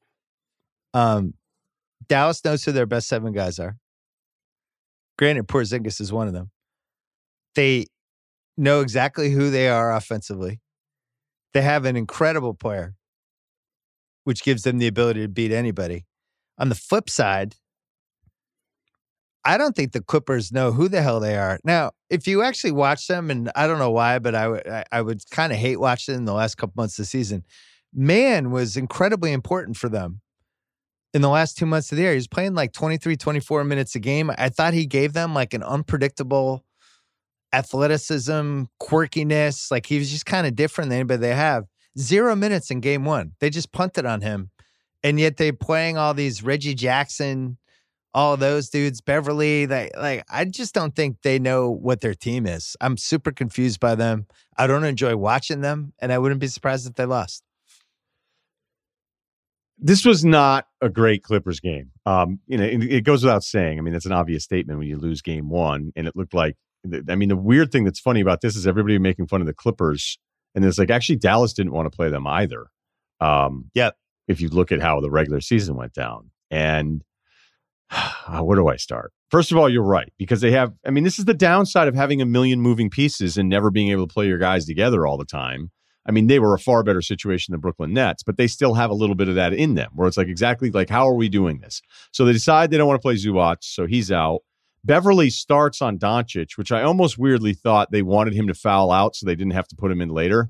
Um, Dallas knows who their best seven guys are. Granted, Porzingis is one of them. They know exactly who they are offensively. They have an incredible player, which gives them the ability to beat anybody. On the flip side, I don't think the Clippers know who the hell they are. Now, if you actually watch them, and I don't know why, but I, w- I, I would kind of hate watching them in the last couple months of the season. Man was incredibly important for them in the last two months of the year. He was playing like twenty-three, twenty-four minutes a game. I thought he gave them like an unpredictable athleticism, quirkiness. Like he was just kind of different than anybody they have. Zero minutes in game one. They just punted on him. And yet they're playing all these Reggie Jackson, all those dudes, Beverly, they, like, I just don't think they know what their team is. I'm super confused by them. I don't enjoy watching them, and I wouldn't be surprised if they lost. This was not a great Clippers game. Um, you know, it, it goes without saying. I mean, that's an obvious statement when you lose game one, and it looked like, I mean, the weird thing that's funny about this is everybody making fun of the Clippers, and it's like, actually, Dallas didn't want to play them either. Um, yep. If you look at how the regular season went down. And where do I start? First of all, you're right, because they have, I mean, this is the downside of having a million moving pieces and never being able to play your guys together all the time. I mean, they were a far better situation than Brooklyn Nets, but they still have a little bit of that in them where it's like, exactly like, how are we doing this? So they decide they don't want to play Zubac, so he's out. Beverly starts on Doncic, which I almost weirdly thought they wanted him to foul out so they didn't have to put him in later.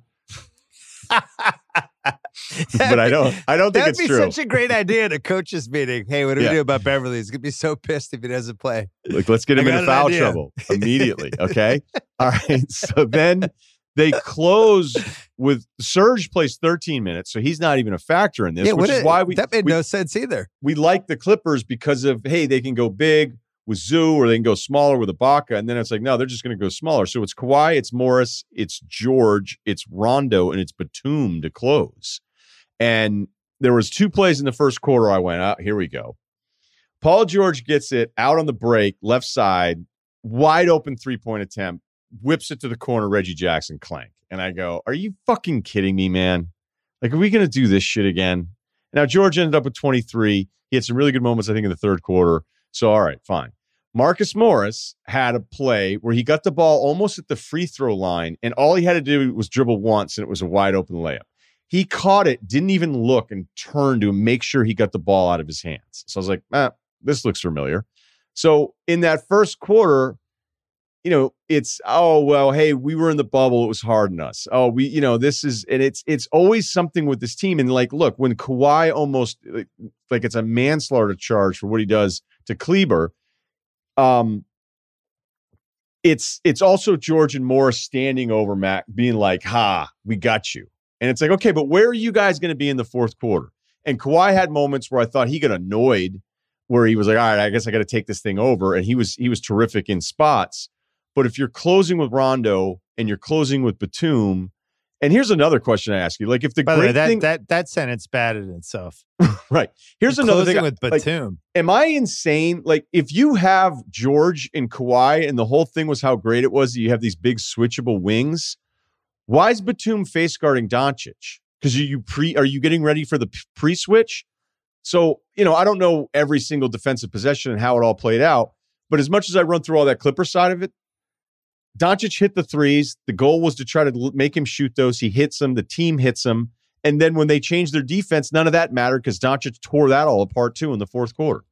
But I don't. I don't think it's true. That'd be such a great idea at a coaches meeting. Hey, what do yeah. we do about Beverly? He's gonna be so pissed if he doesn't play. Like, let's get him into foul idea. trouble immediately. Okay. All right. So then they close with Serge plays thirteen minutes, so he's not even a factor in this. Yeah, which is it, why we that made we, no sense either. We like the Clippers because of hey, they can go big with Zoo, or they can go smaller with Ibaka, and then it's like no, they're just going to go smaller. So it's Kawhi, it's Morris, it's George, it's Rondo, and it's Batum to close. And there was two plays in the first quarter. I went, oh, here we go. Paul George gets it out on the break, left side, wide open three-point attempt, whips it to the corner, Reggie Jackson, clank. And I go, are you fucking kidding me, man? Like, are we going to do this shit again? Now, George ended up with twenty-three. He had some really good moments, I think, in the third quarter. So, all right, fine. Marcus Morris had a play where he got the ball almost at the free throw line, and all he had to do was dribble once, and it was a wide open layup. He caught it, didn't even look, and turned to make sure he got the ball out of his hands. So I was like, ah, this looks familiar. So in that first quarter, you know, it's, oh, well, hey, we were in the bubble. It was hard on us. Oh, we, you know, this is, and it's, it's always something with this team. And like, look, when Kawhi almost, like, like it's a manslaughter charge for what he does to Kleber, um, it's it's also George and Morris standing over Mac, being like, "Ha, we got you." And it's like, okay, but where are you guys going to be in the fourth quarter? And Kawhi had moments where I thought he got annoyed, where he was like, all right, I guess I got to take this thing over. And he was he was terrific in spots. But if you're closing with Rondo and you're closing with Batum, and here's another question I ask you: like, if the By great the way, that thing, that that sentence bad in itself. right? Here's You're another closing thing with like, Batum. am I insane? Like, if you have George and Kawhi, and the whole thing was how great it was that you have these big switchable wings. Why is Batum face guarding Doncic? Because you, you pre are you getting ready for the pre switch? So you know I don't know every single defensive possession and how it all played out. But as much as I run through all that Clipper side of it, Doncic hit the threes. The goal was to try to make him shoot those. He hits them. The team hits them. And then when they changed their defense, none of that mattered because Doncic tore that all apart too in the fourth quarter.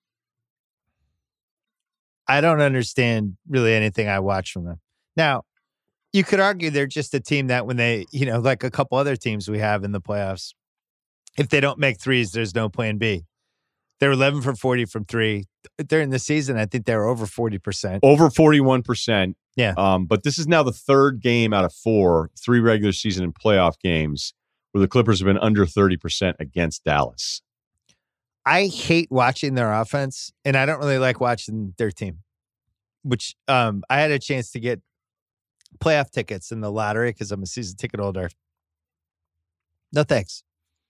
I don't understand really anything I watch from them. Now, you could argue they're just a team that when they, you know, like a couple other teams we have in the playoffs, if they don't make threes, there's no plan B. They're eleven for forty from three. During the season, I think they were over forty percent. Over forty-one percent. Yeah. Um, but this is now the third game out of four, three regular season and playoff games where the Clippers have been under thirty percent against Dallas. I hate watching their offense, and I don't really like watching their team, which um, I had a chance to get playoff tickets in the lottery because I'm a season ticket holder. No thanks.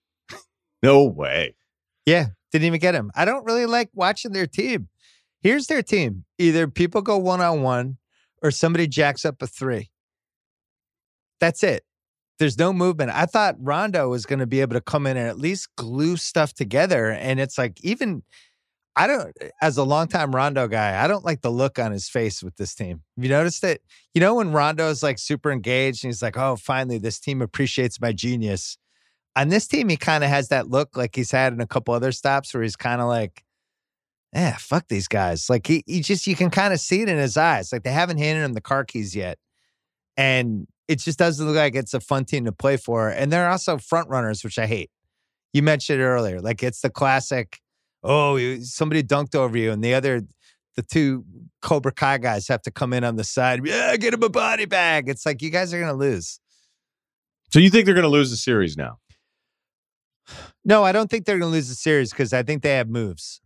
No way. Yeah, didn't even get them. I don't really like watching their team. Here's their team. Either people go one-on-one or somebody jacks up a three. That's it. There's no movement. I thought Rondo was going to be able to come in and at least glue stuff together. And it's like, even, I don't, as a longtime Rondo guy, I don't like the look on his face with this team. Have you noticed it? You know, when Rondo's like super engaged and he's like, oh, finally, this team appreciates my genius. On this team, he kind of has that look like he's had in a couple other stops where he's kind of like, eh, fuck these guys. Like he, he just, you can kind of see it in his eyes. Like they haven't handed him the car keys yet. And it just doesn't look like it's a fun team to play for. And they're also front runners, which I hate. You mentioned it earlier. Like it's the classic, oh, you, somebody dunked over you. And the other, the two Cobra Kai guys have to come in on the side. Yeah, get him a body bag. It's like, you guys are going to lose. So you think they're going to lose the series now? No, I don't think they're going to lose the series because I think they have moves.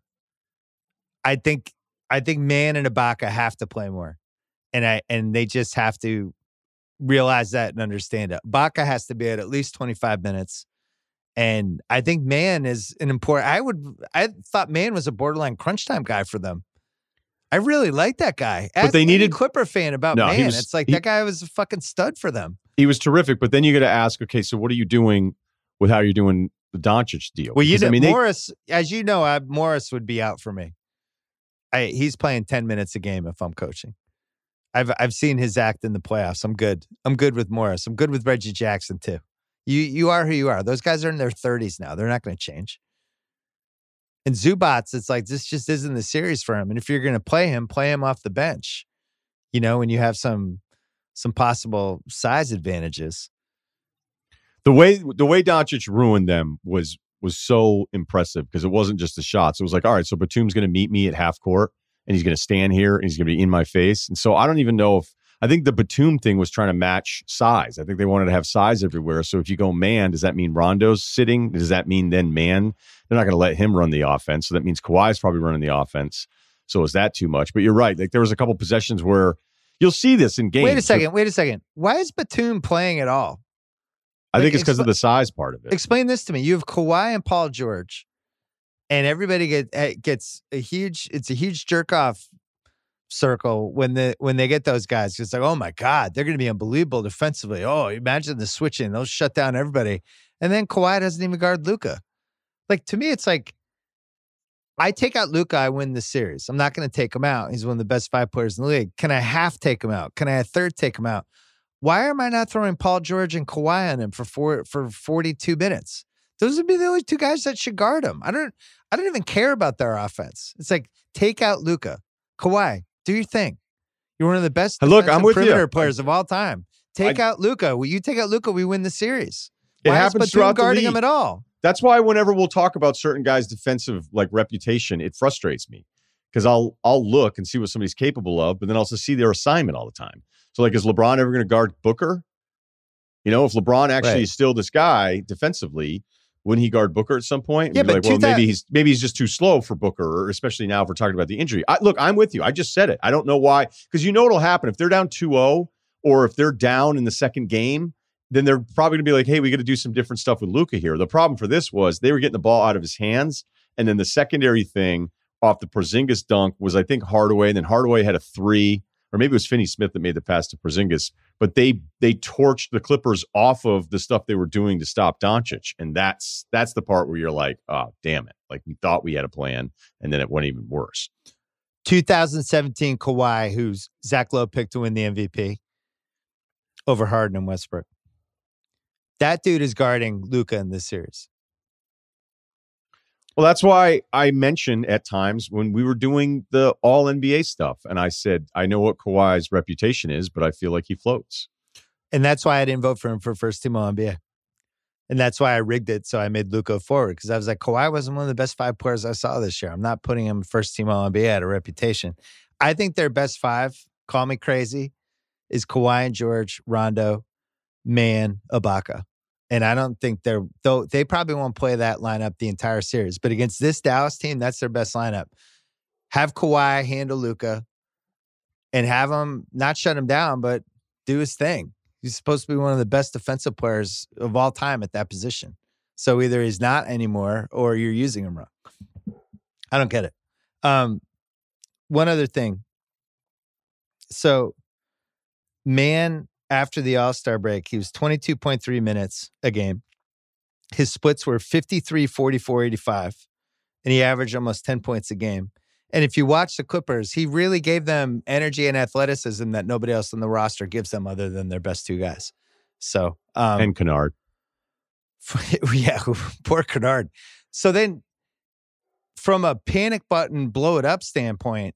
I think I think Man and Ibaka have to play more, and I and they just have to realize that and understand it. Ibaka has to be at at least twenty-five minutes, and I think Man is an important. I would I thought Man was a borderline crunch time guy for them. I really like that guy. But Ask they needed any Clipper fan about no, Man. Was, it's like he, that guy was a fucking stud for them. He was terrific, but then you got to ask, okay, so what are you doing with how you're doing the Doncic deal? Well, you because, know, I mean, Morris, they, as you know, I, Morris would be out for me. I, he's playing ten minutes a game if I'm coaching. I've I've seen his act in the playoffs. I'm good. I'm good with Morris. I'm good with Reggie Jackson too. You you are who you are. Those guys are in their thirties now. They're not going to change. And Zubats, it's like this just isn't the series for him. And if you're going to play him, play him off the bench. You know, when you have some some possible size advantages. The way the way Doncic ruined them was was so impressive because it wasn't just the shots. It was like, all right, so Batum's going to meet me at half court and he's going to stand here and he's going to be in my face. And so I don't even know if, I think the Batum thing was trying to match size. I think they wanted to have size everywhere. So if you go man, does that mean Rondo's sitting? Does that mean then man? They're not going to let him run the offense. So that means Kawhi's probably running the offense. So is that too much? But you're right. Like there was a couple possessions where you'll see this in games. Wait a second. Wait a second. Why is Batum playing at all? I Like, think it's because expl- of the size part of it. Explain this to me. You have Kawhi and Paul George, and everybody get, gets a huge. It's a huge jerk off circle when the when they get those guys. It's like, oh my god, they're going to be unbelievable defensively. Oh, imagine the switching; they'll shut down everybody. And then Kawhi doesn't even guard Luka. Like to me, it's like I take out Luka, I win the series. I'm not going to take him out. He's one of the best five players in the league. Can I half take him out? Can I a third take him out? Why am I not throwing Paul George and Kawhi on him for four, for forty-two minutes? Those would be the only two guys that should guard him. I don't I don't even care about their offense. It's like take out Luka. Kawhi, do your thing. You're one of the best hey, look, I'm with perimeter you. players of all time. Take I, out Luka. Will you take out Luka? We win the series. It Why happens is Batum throughout the guarding league. him at all? That's why whenever we'll talk about certain guys' defensive like reputation, it frustrates me because I'll I'll look and see what somebody's capable of, but then also see their assignment all the time. So like, is LeBron ever going to guard Booker? You know, if LeBron actually Right. is still this guy defensively, wouldn't he guard Booker at some point? Yeah, Be but like, well, two thou- maybe he's maybe he's just too slow for Booker, or especially now if we're talking about the injury. I, look, I'm with you. I just said it. I don't know why, because you know what'll happen if they're down two oh, or if they're down in the second game, then they're probably going to be like, hey, we got to do some different stuff with Luka here. The problem for this was they were getting the ball out of his hands, and then the secondary thing off the Porzingis dunk was, I think, Hardaway, and then Hardaway had a three, or maybe it was Finney-Smith that made the pass to Porzingis, but they they torched the Clippers off of the stuff they were doing to stop Doncic, and that's that's the part where you're like, oh, damn it. Like, we thought we had a plan, and then it went even worse. twenty seventeen Kawhi, who's Zach Lowe picked to win the M V P over Harden and Westbrook. That dude is guarding Luka in this series. Well, that's why I mentioned at times when we were doing the all N B A stuff, and I said, I know what Kawhi's reputation is, but I feel like he floats. And that's why I didn't vote for him for first team all N B A. And that's why I rigged it so I made Luka forward, because I was like, Kawhi wasn't one of the best five players I saw this year. I'm not putting him first team all N B A at a reputation. I think their best five, call me crazy, is Kawhi and George, Rondo, Man, Ibaka. And I don't think they're, though they probably won't play that lineup the entire series. But against this Dallas team, that's their best lineup. Have Kawhi handle Luka and have him not shut him down, but do his thing. He's supposed to be one of the best defensive players of all time at that position. So either he's not anymore or you're using him wrong. I don't get it. Um, one other thing. So, Man, after the All-Star break, he was twenty-two point three minutes a game. His splits were fifty-three, forty-four, eighty-five, and he averaged almost ten points a game. And if you watch the Clippers, he really gave them energy and athleticism that nobody else on the roster gives them other than their best two guys. So, um, and Kennard. yeah, poor Kennard. So then from a panic button, blow it up standpoint,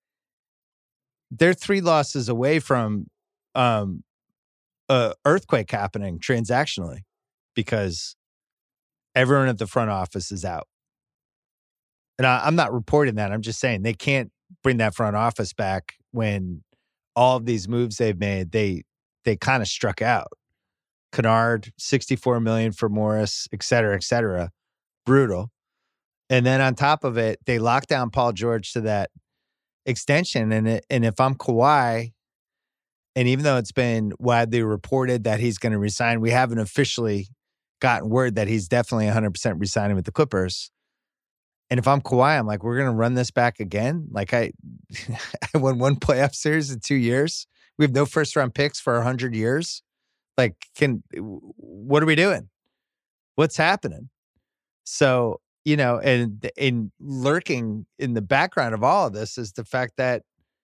they're three losses away from um, a earthquake happening transactionally because everyone at the front office is out. And I, I'm not reporting that. I'm just saying they can't bring that front office back when all of these moves they've made, they they kind of struck out. Kennard, sixty-four million dollars for Morris, et cetera, et cetera. Brutal. And then on top of it, they locked down Paul George to that extension. And it, and if I'm Kawhi, and even though it's been widely reported that he's going to resign, we haven't officially gotten word that he's definitely one hundred percent resigning with the Clippers. And if I'm Kawhi, I'm like, we're going to run this back again. Like I, I won one playoff series in two years. We have no first round picks for a hundred years. Like, can, what are we doing? What's happening? So, you know, and in lurking in the background of all of this is the fact that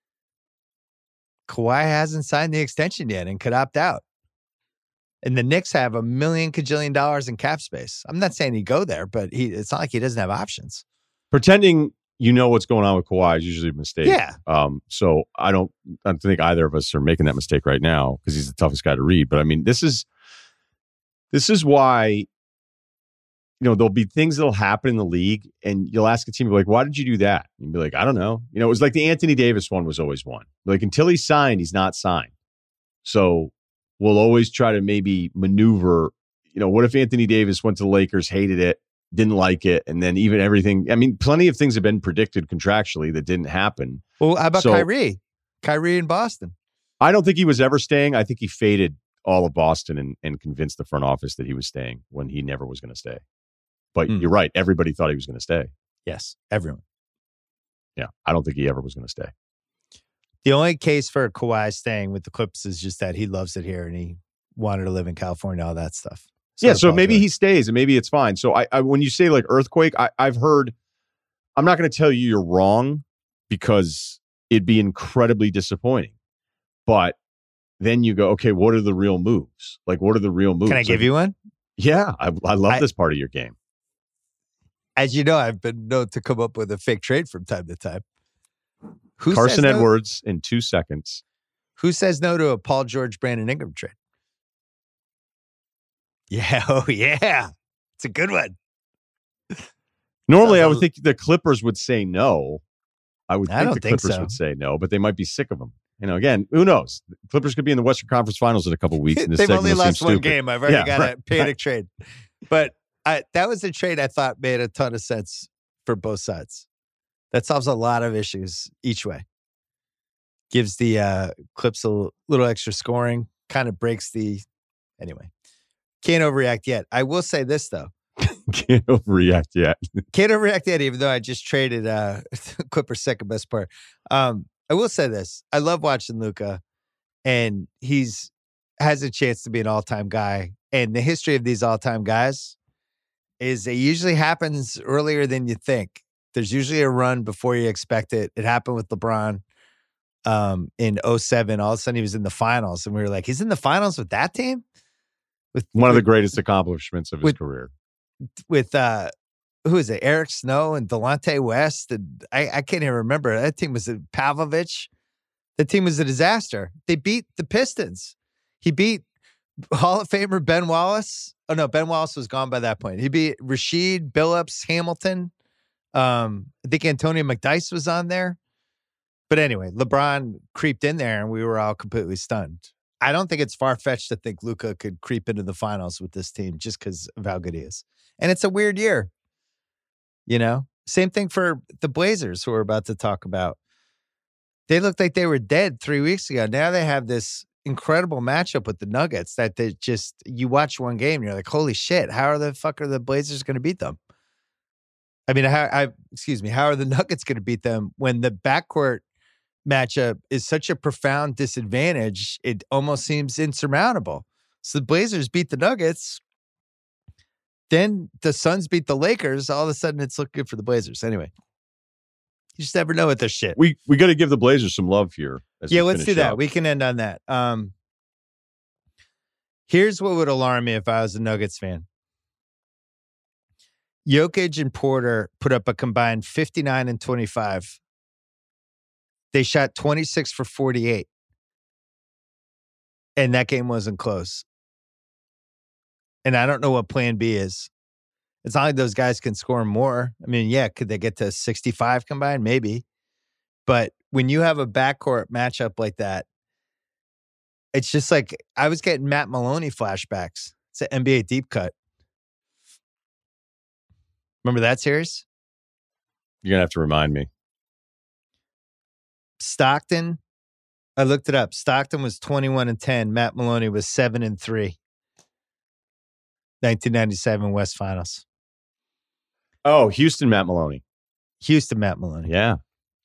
Kawhi hasn't signed the extension yet and could opt out. And the Knicks have a million cajillion dollars in cap space. I'm not saying he'd go there, but he, it's not like he doesn't have options. Pretending you know what's going on with Kawhi is usually a mistake. Yeah. Um, so I don't, I don't think either of us are making that mistake right now because he's the toughest guy to read. But I mean, this is, this is why, you know, there'll be things that'll happen in the league and you'll ask a team, like, why did you do that? And you'll be like, I don't know. You know, it was like the Anthony Davis one was always one. Like, until he's signed, he's not signed. So we'll always try to maybe maneuver, you know, what if Anthony Davis went to the Lakers, hated it, didn't like it, and then even everything, I mean, plenty of things have been predicted contractually that didn't happen. Well, how about So- Kyrie? Kyrie in Boston. I don't think he was ever staying. I think he faded all of Boston and, and convinced the front office that he was staying when he never was going to stay. But Mm. you're right. Everybody thought he was going to stay. Yes, everyone. Yeah. I don't think he ever was going to stay. The only case for Kawhi staying with the Clips is just that he loves it here and he wanted to live in California, all that stuff. yeah. did So Paul maybe George. he stays and maybe it's fine. So I, I when you say like earthquake, I, I've heard, I'm not going to tell you you're wrong because it'd be incredibly disappointing. But then you go, okay, what are the real moves? Like, what are the real moves? Can I give Like, you one? Yeah. I, I love I- this part of your game. As you know, I've been known to come up with a fake trade from time to time. Who Carson says no- Edwards in two seconds. Who says no to a Paul George, Brandon Ingram trade? Yeah, oh yeah, it's a good one. Normally, I Sounds would a- think the Clippers would say no, I would think I don't the think Clippers so. would say no, but they might be sick of him. You know, again, who knows? The Clippers could be in the Western Conference Finals in a couple of weeks. And this They've segment only will seem lost one stupid. game. I've already Yeah, got right, a panic right. trade. But I, that was a trade I thought made a ton of sense for both sides. That solves a lot of issues each way. Gives the uh, Clips a little extra scoring, kind of breaks the... Anyway, can't overreact yet. I will say this, though. Can't overreact yet. Can't overreact yet, even though I just traded uh, Clippers' second best player. Um, I will say this. I love watching Luka, and he's has a chance to be an all-time guy. And the history of these all-time guys is it usually happens earlier than you think. There's usually a run before you expect it. It happened with LeBron um, in oh seven. All of a sudden, he was in the finals, and we were like, he's in the finals with that team? With One of with, the greatest accomplishments of his with- career. with uh who is it? Eric Snow and Delonte West. And I, I can't even remember. That team was a Pavlovich. The team was a disaster. They beat the Pistons. He beat Hall of Famer Ben Wallace. Oh no, Ben Wallace was gone by that point. He beat Rasheed, Billups, Hamilton. Um, I think Antonio McDyess was on there. But anyway, LeBron creeped in there and we were all completely stunned. I don't think it's far-fetched to think Luka could creep into the finals with this team just because of how good he is. And it's a weird year. You know, same thing for the Blazers, who we're about to talk about. They looked like they were dead three weeks ago. Now they have this incredible matchup with the Nuggets that they just, you watch one game, and you're like, holy shit, how are the fuck are the Blazers going to beat them? I mean, how, I, excuse me, how are the Nuggets going to beat them when the backcourt matchup is such a profound disadvantage? It almost seems insurmountable. So the Blazers beat the Nuggets. Then the Suns beat the Lakers. All of a sudden, it's looking good for the Blazers. Anyway, you just never know with this shit. We we got to give the Blazers some love here. As yeah, we let's do finish that. up. We can end on that. Um, here's what would alarm me if I was a Nuggets fan. Jokic and Porter put up a combined fifty-nine and twenty-five. They shot twenty-six for forty-eight. And that game wasn't close. And I don't know what plan B is. It's not like those guys can score more. I mean, yeah, could they get to sixty-five combined? Maybe. But when you have a backcourt matchup like that, it's just like, I was getting Matt Maloney flashbacks. It's an N B A deep cut. Remember that series? You're going to have to remind me. Stockton, I looked it up. Stockton was twenty-one and ten. Matt Maloney was seven and three. nineteen ninety-seven West Finals. Oh, Houston, Matt Maloney. Houston, Matt Maloney. Yeah.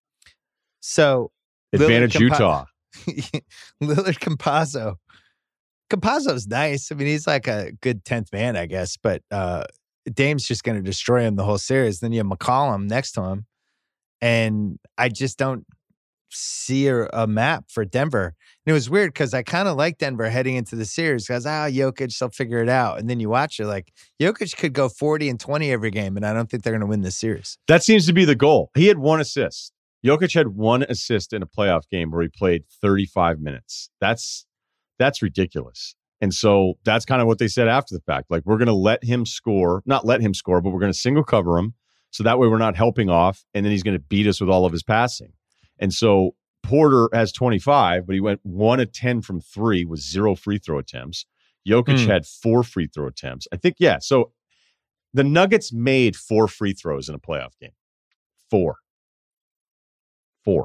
So Advantage Lillard Utah. Compa- Lillard Campazzo. Campazzo's nice. I mean, he's like a good tenth man, I guess. But uh, Dame's just going to destroy him the whole series. Then you have McCollum next to him. And I just don't see a, a map for Denver. And it was weird because I kind of like Denver heading into the series because, ah, Jokic, they'll figure it out. And then you watch it like, Jokic could go forty and twenty every game, and I don't think they're going to win this series. That seems to be the goal. He had one assist. Jokic had one assist in a playoff game where he played thirty-five minutes. That's that's ridiculous. And so that's kind of what they said after the fact. Like, we're going to let him score, not let him score, but we're going to single cover him. So that way we're not helping off. And then he's going to beat us with all of his passing. And so Porter has twenty-five, but he went one of ten from three with zero free throw attempts. Jokic Mm. had four free throw attempts. I think, yeah. So the Nuggets made four free throws in a playoff game. Four. Four.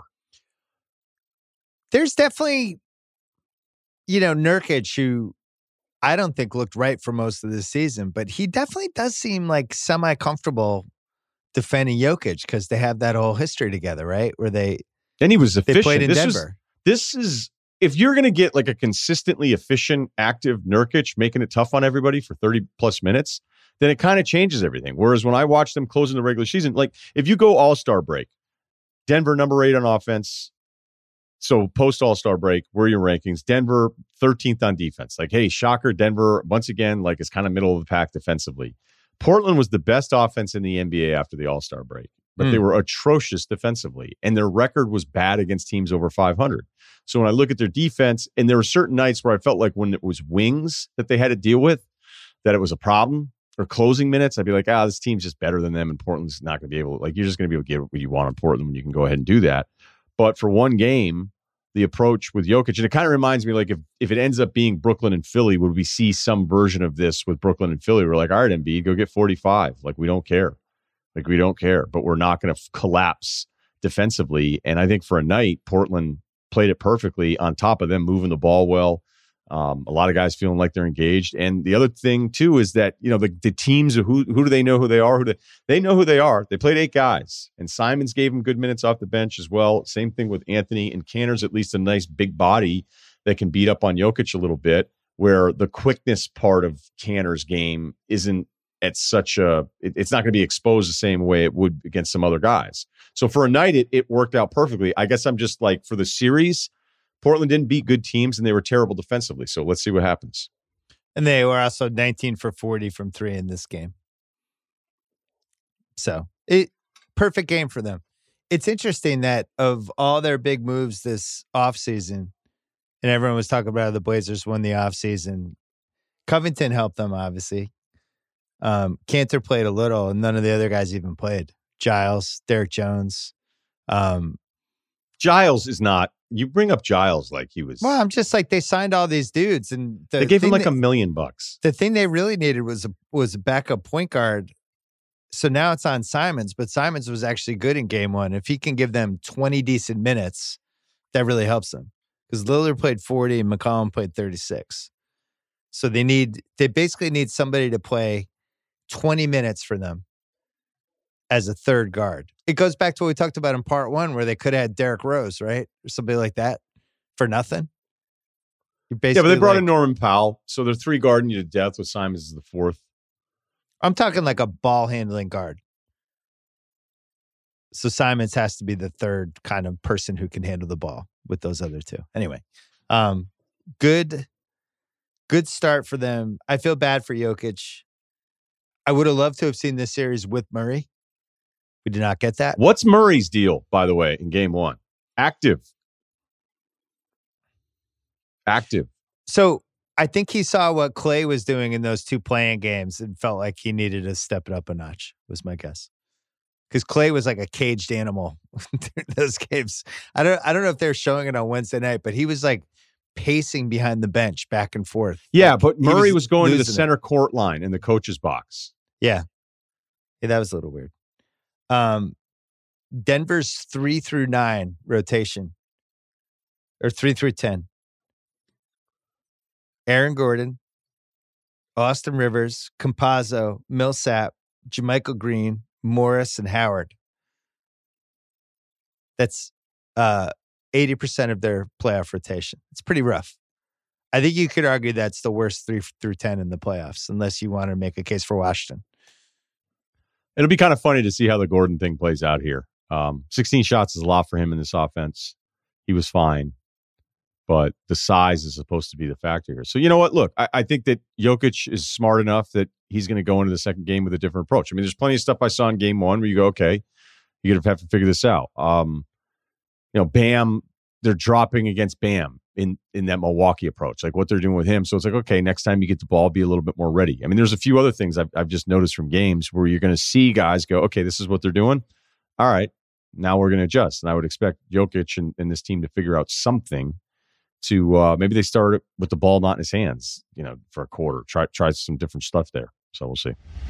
There's definitely, you know, Nurkic, who I don't think looked right for most of the season, but he definitely does seem like semi-comfortable defending Jokic because they have that whole history together, right? Where they And he was they efficient. played in this Denver. Was, this is, if you're going to get like a consistently efficient, active Nurkic making it tough on everybody for thirty plus minutes, then it kind of changes everything. Whereas when I watch them closing the regular season, like if you go All-Star break, Denver number eight on offense. So post All-Star break, where are your rankings? Denver thirteenth on defense. Like, hey, shocker, Denver once again, like is kind of middle of the pack defensively. Portland was the best offense in the N B A after the All-Star break, but mm. they were atrocious defensively, and their record was bad against teams over five hundred. So when I look at their defense, and there were certain nights where I felt like when it was wings that they had to deal with, that it was a problem. or closing minutes, I'd be like, ah, this team's just better than them, and Portland's not going to be able to, like, you're just going to be able to get what you want on Portland when you can go ahead and do that. But for one game, the approach with Jokic, and it kind of reminds me, like, if, if it ends up being Brooklyn and Philly, would we see some version of this with Brooklyn and Philly? We're like, all right, Embiid, go get forty-five. Like, we don't care. Like, we don't care, but we're not going to f- collapse defensively. And I think for a night, Portland played it perfectly on top of them moving the ball well. Um, a lot of guys feeling like they're engaged. And the other thing, too, is that, you know, the, the teams, who who do they know who they are? Who do, they know who they are. They played eight guys, and Simons gave them good minutes off the bench as well. Same thing with Anthony, and Kanter's at least a nice big body that can beat up on Jokic a little bit, where the quickness part of Kanter's game isn't at such a, it, it's not going to be exposed the same way it would against some other guys. So for a night, it, it worked out perfectly. I guess I'm just like, for the series, Portland didn't beat good teams, and they were terrible defensively. So let's see what happens. And they were also nineteen for forty from three in this game. So it perfect game for them. It's interesting that of all their big moves this offseason, and everyone was talking about how the Blazers won the offseason, Covington helped them, obviously. Um, Kanter played a little, and none of the other guys even played. Giles, Derek Jones. Um, Giles is not. You bring up Giles like he was. Well, I'm just like, they signed all these dudes, and the they gave him like that, a million bucks. The thing they really needed was a was a backup point guard. So now it's on Simons, but Simons was actually good in game one. If he can give them twenty decent minutes, that really helps them, because Lillard played forty and McCollum played thirty-six. So they need they basically need somebody to play twenty minutes for them as a third guard. It goes back to what we talked about in part one, where they could have had Derrick Rose, right? Or somebody like that for nothing. Yeah, but they brought like, in Norman Powell. So they're three guarding you to death with Simons as the fourth. I'm talking like a ball handling guard. So Simons has to be the third kind of person who can handle the ball with those other two. Anyway, um, good, good start for them. I feel bad for Jokic. I would have loved to have seen this series with Murray. We did not get that. What's Murray's deal, by the way, in game one? Active. Active. So I think he saw what Clay was doing in those two playing games and felt like he needed to step it up a notch, was my guess. Because Clay was like a caged animal during those games. I don't I don't know if they're showing it on Wednesday night, but he was like pacing behind the bench back and forth. Yeah, like, but Murray was, was going to the center it. court line in the coach's box. Yeah. Yeah, that was a little weird. Um, Denver's three through nine rotation, or three through ten. Aaron Gordon, Austin Rivers, Campazzo, Millsap, JaMychal Green, Morris, and Howard. That's uh, eighty percent of their playoff rotation. It's pretty rough. I think you could argue that's the worst three through ten in the playoffs, unless you want to make a case for Washington. It'll be kind of funny to see how the Gordon thing plays out here. Um, sixteen shots is a lot for him in this offense. He was fine, but the size is supposed to be the factor here. So you know what? Look, I, I think that Jokic is smart enough that he's going to go into the second game with a different approach. I mean, there's plenty of stuff I saw in game one where you go, okay, you're going to have to figure this out. Um, you know, Bam, they're dropping against Bam in, in that Milwaukee approach, like what they're doing with him. So it's like, okay, next time you get the ball, be a little bit more ready. I mean, there's a few other things I've, I've just noticed from games where you're going to see guys go, okay, this is what they're doing. All right, now we're going to adjust. And I would expect Jokic and, and this team to figure out something to uh, maybe they start with the ball not in his hands, you know, for a quarter. Try try some different stuff there. So we'll see.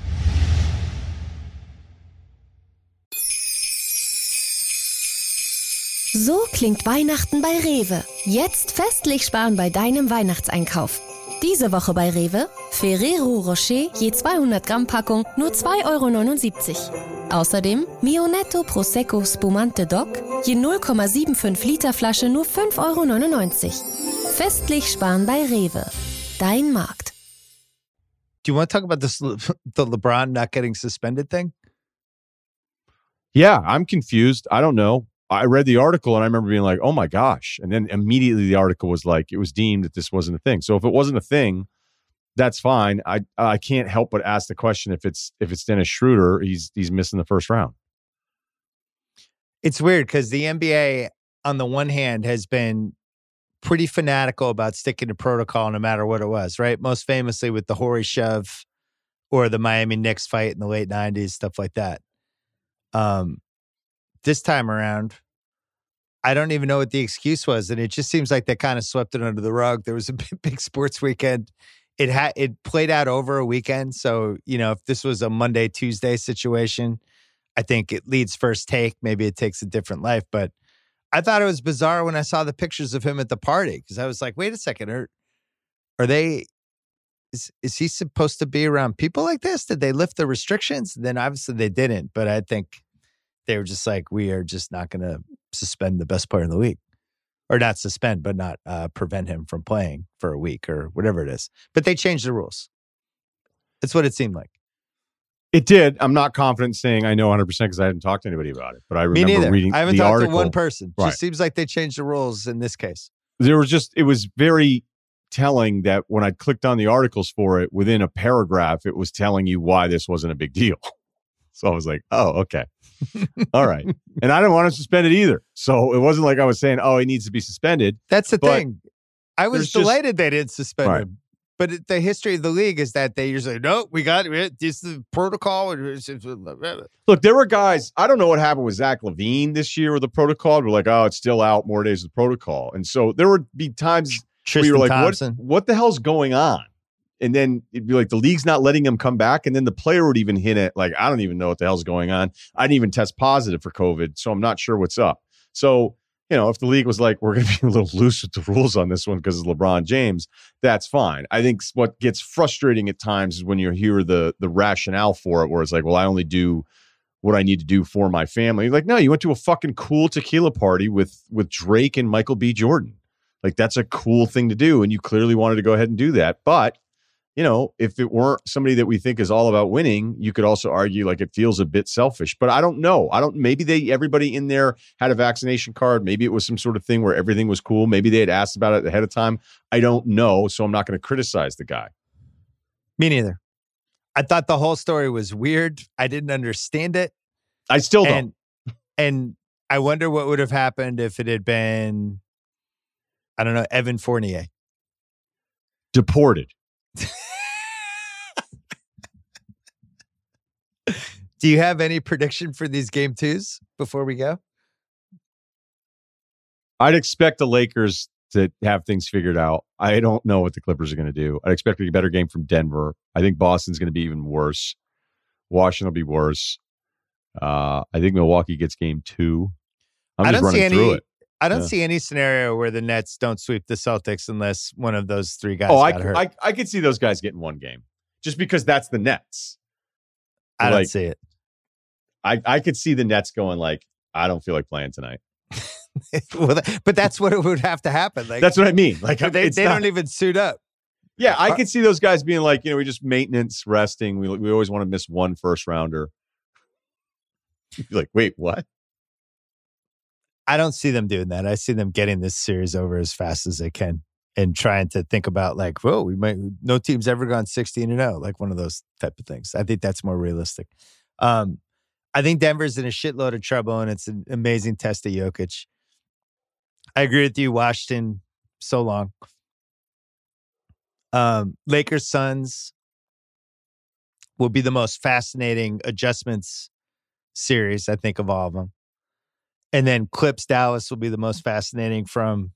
So klingt Weihnachten bei Rewe. Jetzt festlich sparen bei deinem Weihnachtseinkauf. Diese Woche bei Rewe: Ferrero Rocher je zweihundert Gramm Packung nur zwei Euro neunundsiebzig. Außerdem Mio Netto Prosecco Spumante Doc je null Komma fünfundsiebzig Liter Flasche nur fünf Euro neunundneunzig. Festlich sparen bei Rewe. Dein Markt. Do you want to talk about this, the LeBron not getting suspended thing? Yeah, I'm confused. I don't know. I read the article and I remember being like, oh my gosh. And then immediately the article was like, it was deemed that this wasn't a thing. So if it wasn't a thing, that's fine. I I can't help but ask the question, if it's if it's Dennis Schroeder, he's he's missing the first round. It's weird because the N B A, on the one hand, has been pretty fanatical about sticking to protocol no matter what it was, right? Most famously with the Horry shove or the Miami Knicks fight in the late nineties, stuff like that. Um, this time around, I don't even know what the excuse was, and it just seems like they kind of swept it under the rug. There was a big, big sports weekend. It had it played out over a weekend, so you know if this was a Monday Tuesday situation, I think it leads first take. Maybe it takes a different life, but I thought it was bizarre when I saw the pictures of him at the party because I was like, wait a second, are are they? Is is he supposed to be around people like this? Did they lift the restrictions? Then obviously they didn't, but I think they were just like, we are just not going to suspend the best player in the league. Or not suspend, but not uh, prevent him from playing for a week or whatever it is. But they changed the rules. That's what it seemed like. It did. I'm not confident saying I know one hundred percent because I hadn't talked to anybody about it. But I remember Me neither. reading I haven't the talked article. to one person. Right. Just seems like they changed the rules in this case. There was just, it was very telling that when I clicked on the articles for it, within a paragraph, it was telling you why this wasn't a big deal. So I was like, oh, okay. All right. And I didn't want to suspend it either. So it wasn't like I was saying, oh, he needs to be suspended. That's the But thing. I was there's just- delighted they didn't suspend Right. him. But it- the history of the league is that they usually, no, we got it. This is the protocol. Look, there were guys, I don't know what happened with Zach LaVine this year with the protocol. We're like, oh, it's still out, more days of the protocol. And so there would be times where you Tristan were like, what, Thompson. what the hell's going on? And then it'd be like, the league's not letting him come back. And then the player would even hint at, like, I don't even know what the hell's going on. I didn't even test positive for COVID, so I'm not sure what's up. So, you know, if the league was like, we're going to be a little loose with the rules on this one because it's LeBron James, that's fine. I think what gets frustrating at times is when you hear the the rationale for it, where it's like, well, I only do what I need to do for my family. Like, no, you went to a fucking cool tequila party with with Drake and Michael B. Jordan. Like, that's a cool thing to do, and you clearly wanted to go ahead and do that. But you know, if it weren't somebody that we think is all about winning, you could also argue like it feels a bit selfish. But I don't know. I don't, maybe they, everybody in there had a vaccination card. Maybe it was some sort of thing where everything was cool. Maybe they had asked about it ahead of time. I don't know. So I'm not going to criticize the guy. Me neither. I thought the whole story was weird. I didn't understand it. I still don't. And, and I wonder what would have happened if it had been, I don't know, Evan Fournier. Deported. Do you have any prediction for these game twos before we go? I'd expect the Lakers to have things figured out. I don't know what the Clippers are going to do. I'd expect a better game from Denver. I think Boston's going to be even worse. Washington will be worse. Uh, I think Milwaukee gets game two. I'm I just don't see running any. through it. I don't Yeah. see any scenario where the Nets don't sweep the Celtics unless one of those three guys Oh, I, got hurt. I I could see those guys getting one game just because that's the Nets. I don't like- see it. I, I could see the Nets going like, I don't feel like playing tonight. Well, that- but that's what it would have to happen. Like That's what I mean. Like they, it's they not- don't even suit up. Yeah, I could see those guys being like, you know, we just maintenance, resting. We we always want to miss one first rounder. You'd be like, wait, what? I don't see them doing that. I see them getting this series over as fast as they can and trying to think about like, whoa, we might, no team's ever gone sixteen and oh, like one of those type of things. I think that's more realistic. Um, I think Denver's in a shitload of trouble and it's an amazing test of Jokic. I agree with you, Washington, so long. Um, Lakers Suns will be the most fascinating adjustments series, I think, of all of them. And then Clips Dallas will be the most fascinating from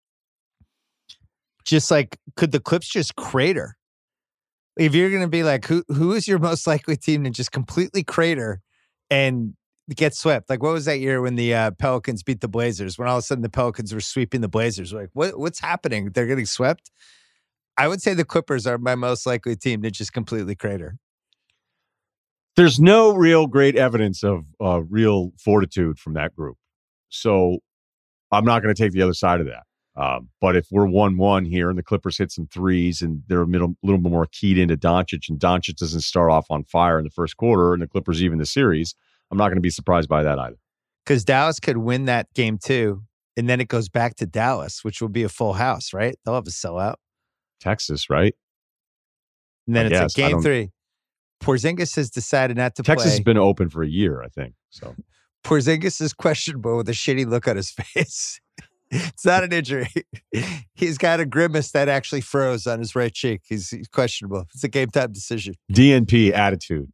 just like, could the Clips just crater? If you're going to be like, who who is your most likely team to just completely crater and get swept? Like, what was that year when the uh, Pelicans beat the Blazers? When all of a sudden the Pelicans were sweeping the Blazers? Like, what what's happening? They're getting swept? I would say the Clippers are my most likely team to just completely crater. There's no real great evidence of uh, real fortitude from that group. So I'm not going to take the other side of that. Um, but if we're one one here and the Clippers hit some threes and they're a little, little bit more keyed into Doncic and Doncic doesn't start off on fire in the first quarter and the Clippers even the series, I'm not going to be surprised by that either. Because Dallas could win that game too, and then it goes back to Dallas, which will be a full house, right? They'll have a sellout. Texas, right? And then I it's guess. a I game don't- three. Porzingis has decided not to Texas play. has been open for a year, I think. So Porzingis is questionable with a shitty look on his face. It's not an injury. He's got a grimace that actually froze on his right cheek. He's, he's questionable. It's a game time decision. D N P attitude.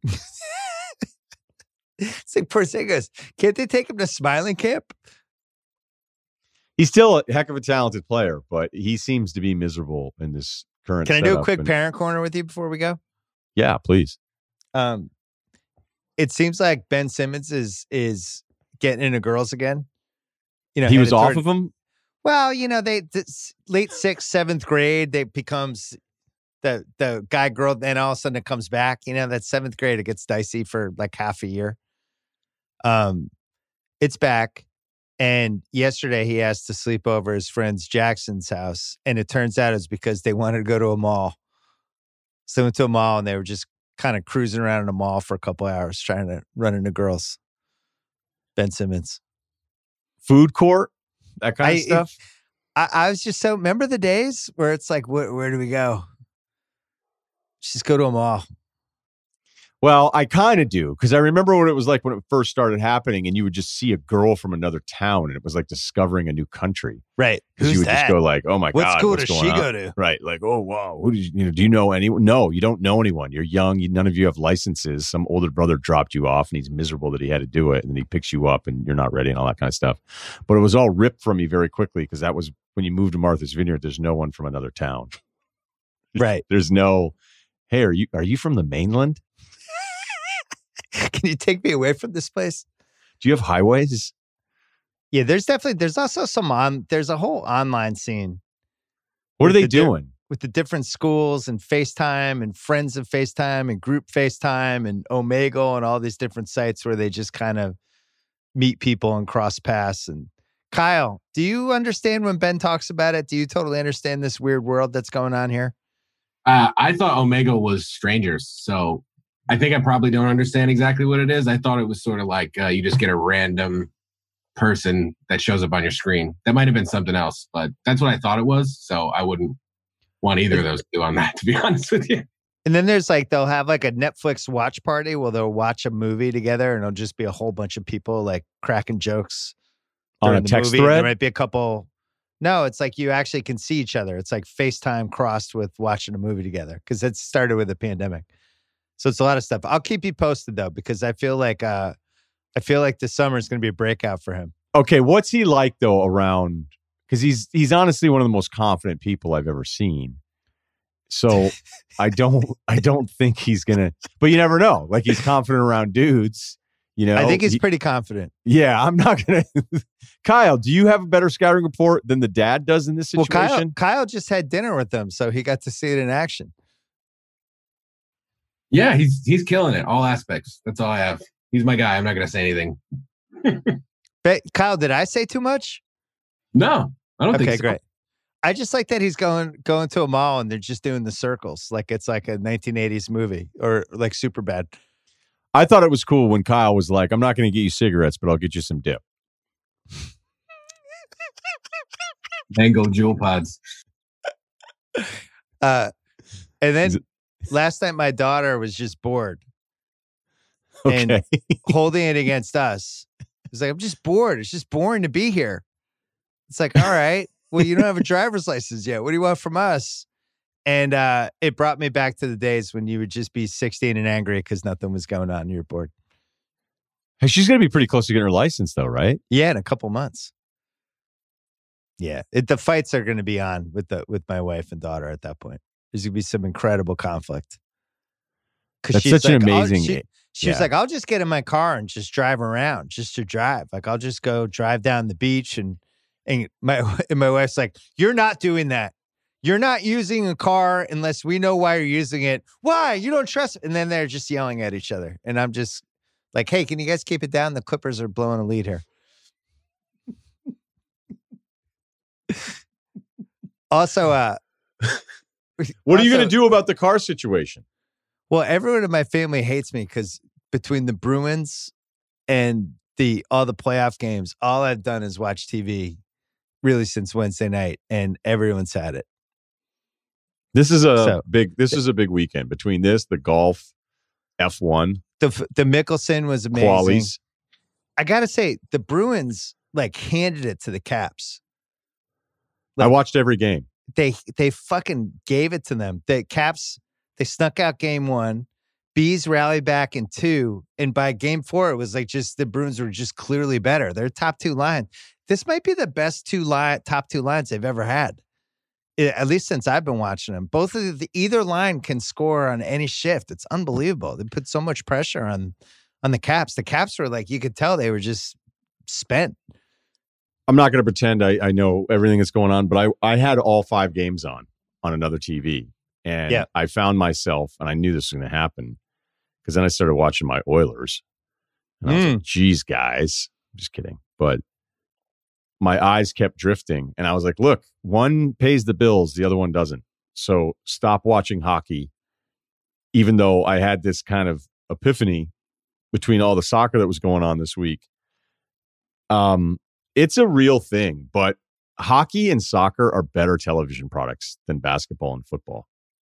It's like Porzingis. Can't they take him to Smiling Camp? He's still a heck of a talented player, but he seems to be miserable in this current Can I do a setup. quick And- parent corner with you before we go? Yeah, please. Um, it seems like Ben Simmons is is getting into girls again. You know, He was headed off toward- of him? Well, you know, they this, late sixth, seventh grade, they becomes the the guy girl, and all of a sudden it comes back. You know, that seventh grade, it gets dicey for like half a year. Um, it's back, and yesterday he asked to sleep over his friend's Jackson's house, and it turns out it's because they wanted to go to a mall. So they went to a mall, and they were just kind of cruising around in a mall for a couple hours, trying to run into girls. Ben Simmons. Food court? That kind I- of stuff? I, I was just so remember the days where it's like, where, where do we go? Just go to a mall. Well, I kind of do, because I remember what it was like when it first started happening, and you would just see a girl from another town, and it was like discovering a new country. Right. Because you Who's would that? just go like, "Oh my what god, school what's does going she on?" go to? Right, like, "Oh wow, who did you, you know? Do you know anyone?" No, you don't know anyone. You're young. You, none of you have licenses. Some older brother dropped you off, and he's miserable that he had to do it, and then he picks you up, and you're not ready, and all that kind of stuff. But it was all ripped from me very quickly, because that was when you moved to Martha's Vineyard. There's no one from another town. Right. There's no, "Hey, are you are you from the mainland? Can you take me away from this place? Do you have highways?" Yeah, there's definitely, there's also some on, there's a whole online scene What are With they the di- doing? with the different schools and FaceTime and friends of FaceTime and group FaceTime and Omegle and all these different sites where they just kind of meet people and cross paths. And Kyle, do you understand when Ben talks about it? Do you totally understand this weird world that's going on here? Uh, I thought Omega was strangers, so I think I probably don't understand exactly what it is. I thought it was sort of like uh, you just get a random person that shows up on your screen. That might have been something else, but that's what I thought it was. So I wouldn't want either of those two on that, to be honest with you. And then there's like, they'll have like a Netflix watch party where they'll watch a movie together and it'll just be a whole bunch of people like cracking jokes On during a the text movie. And thread? There might be a couple. No, it's like you actually can see each other. It's like FaceTime crossed with watching a movie together because it started with the pandemic. So it's a lot of stuff. I'll keep you posted though, because I feel like uh, I feel like this summer is going to be a breakout for him. Okay, what's he like though around? Because he's he's honestly one of the most confident people I've ever seen. So I don't I don't think he's gonna. But you never know. Like he's confident around dudes. You know, I think he's He- pretty confident. yeah, I'm not gonna. Kyle, do you have a better scouting report than the dad does in this Well, Kyle, situation? Kyle just had dinner with them, so he got to see it in action. Yeah, he's he's killing it, all aspects. That's all I have. He's my guy. I'm not going to say anything. But Kyle, did I say too much? No, I don't Okay, think so. great. I just like that he's going going to a mall and they're just doing the circles like it's like a nineteen eighties movie or like Superbad. I thought it was cool when Kyle was like, "I'm not going to get you cigarettes, but I'll get you some dip." Mango jewel pods. Uh, and then Is it- last night my daughter was just bored, Okay, And- holding it against us. It's like, I'm just bored. It's just boring to be here. It's like, all right, well, you don't have a driver's license yet. What do you want from us? And uh, it brought me back to the days when you would just be sixteen and angry because nothing was going on and you're bored. Hey, she's going to be pretty close to getting her license, though, right? Yeah, in a couple months. Yeah, it, the fights are going to be on with the with my wife and daughter at that point. There's going to be some incredible conflict. 'Cause That's she's such an like, I'll- amazing. She, she was yeah. like, "I'll just get in my car and just drive around, just to drive. Like, I'll just go drive down the beach." And and my and my wife's like, "You're not doing that. You're not using a car unless we know why you're using it. Why? You don't trust." And then they're just yelling at each other, and I'm just like, "Hey, can you guys keep it down? The Clippers are blowing a lead here." Also, uh, What are you going also- to do about the car situation? well, everyone in my family hates me because between the Bruins and the all the playoff games, all I've done is watch T V really since Wednesday night, and everyone's had it. This is a So- big. This is a big weekend between this, the golf, F one, The f- the Mickelson was amazing. qualies. I gotta say, the Bruins like handed it to the Caps. Like, I watched every game. They they fucking gave it to them. The Caps, they snuck out game one. Bees rallied back in two. And by game four, it was like just the Bruins were just clearly better. Their top two line. This might be the best two line, top two lines they've ever had. At least since I've been watching them. Both of the, either line can score on any shift. It's unbelievable. They put so much pressure on on the Caps. The Caps were like, you could tell they were just spent. I'm not going to pretend I, I know everything that's going on, but I, I had all five games on on another T V. And yeah. I found myself, and I knew this was going to happen, because then I started watching my Oilers. And I was mm. like, geez, guys. I'm just kidding. But my eyes kept drifting. And I was like, look, one pays the bills, the other one doesn't. So stop watching hockey, even though I had this kind of epiphany between all the soccer that was going on this week. Um, it's a real thing, but hockey and soccer are better television products than basketball and football.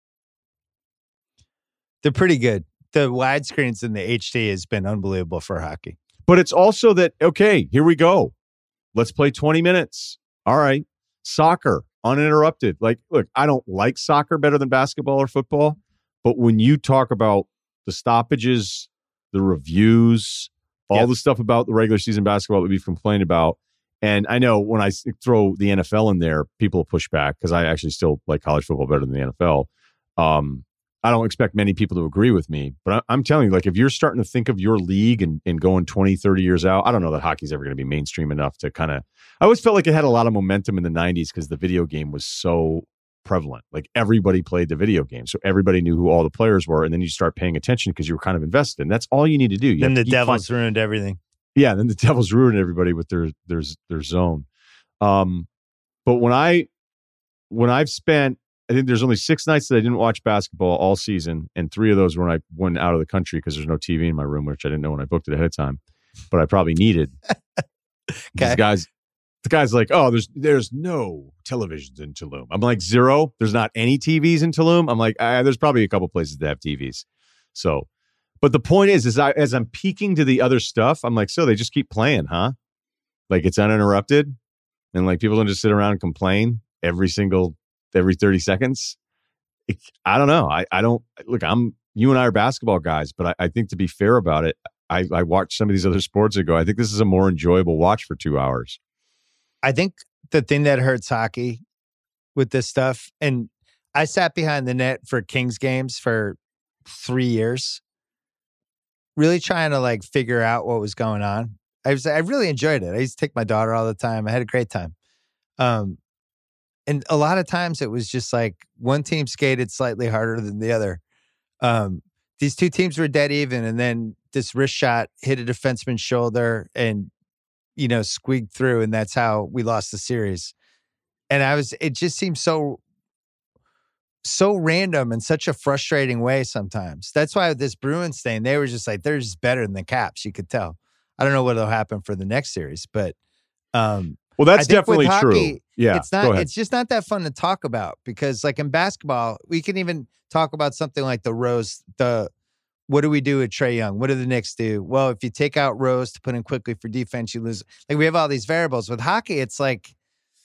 They're pretty good. The widescreens in the H D has been unbelievable for hockey. But it's also that, okay, here we go. Let's play twenty minutes. All right. Soccer, uninterrupted. Like, look, I don't like soccer better than basketball or football. But when you talk about the stoppages, the reviews, all yep. the stuff about the regular season basketball that we've complained about. And I know when I throw the N F L in there, people push back because I actually still like college football better than the N F L. Um, I don't expect many people to agree with me, but I, I'm telling you, like, if you're starting to think of your league and, and going twenty, thirty years out, I don't know that hockey's ever going to be mainstream enough to kind of, I always felt like it had a lot of momentum in the nineties because the video game was so prevalent. Like, everybody played the video game. So everybody knew who all the players were. And then you start paying attention because you were kind of invested. And that's all you need to do. You then the Devils fun. ruined everything. Yeah. Then the Devils ruined everybody with their, their, their zone. Um, but when I, when I've spent, I think there's only six nights that I didn't watch basketball all season, and three of those when I went out of the country because there's no T V in my room, which I didn't know when I booked it ahead of time, but I probably needed. okay. These guys, the guy's like, oh, there's there's no televisions in Tulum. I'm like, zero. There's not any T Vs in Tulum. I'm like, ah, there's probably a couple places that have T Vs. So, but the point is, is I as I'm peeking to the other stuff, I'm like, so they just keep playing, huh? Like, it's uninterrupted, and like people don't just sit around and complain every single. every thirty seconds. It, I don't know. I, I don't look, I'm, you and I are basketball guys, but I, I think to be fair about it, I, I watched some of these other sports ago. I think this is a more enjoyable watch for two hours. I think the thing that hurts hockey with this stuff, and I sat behind the net for Kings games for three years, really trying to like figure out what was going on. I was, I really enjoyed it. I used to take my daughter all the time. I had a great time. Um, And a lot of times it was just like one team skated slightly harder than the other. Um, these two teams were dead even, and then this wrist shot hit a defenseman's shoulder and, you know, squeaked through, and that's how we lost the series. And I was, it just seemed so, so random in such a frustrating way sometimes. That's why with this Bruins thing, they were just like, they're just better than the Caps, you could tell. I don't know what'll happen for the next series, but um, well, that's definitely hockey, true. Yeah, it's not. It's just not that fun to talk about because, like in basketball, we can even talk about something like the Rose. The what do we do with Trae Young? What do the Knicks do? Well, if you take out Rose to put in quickly for defense, you lose. Like we have all these variables with hockey. It's like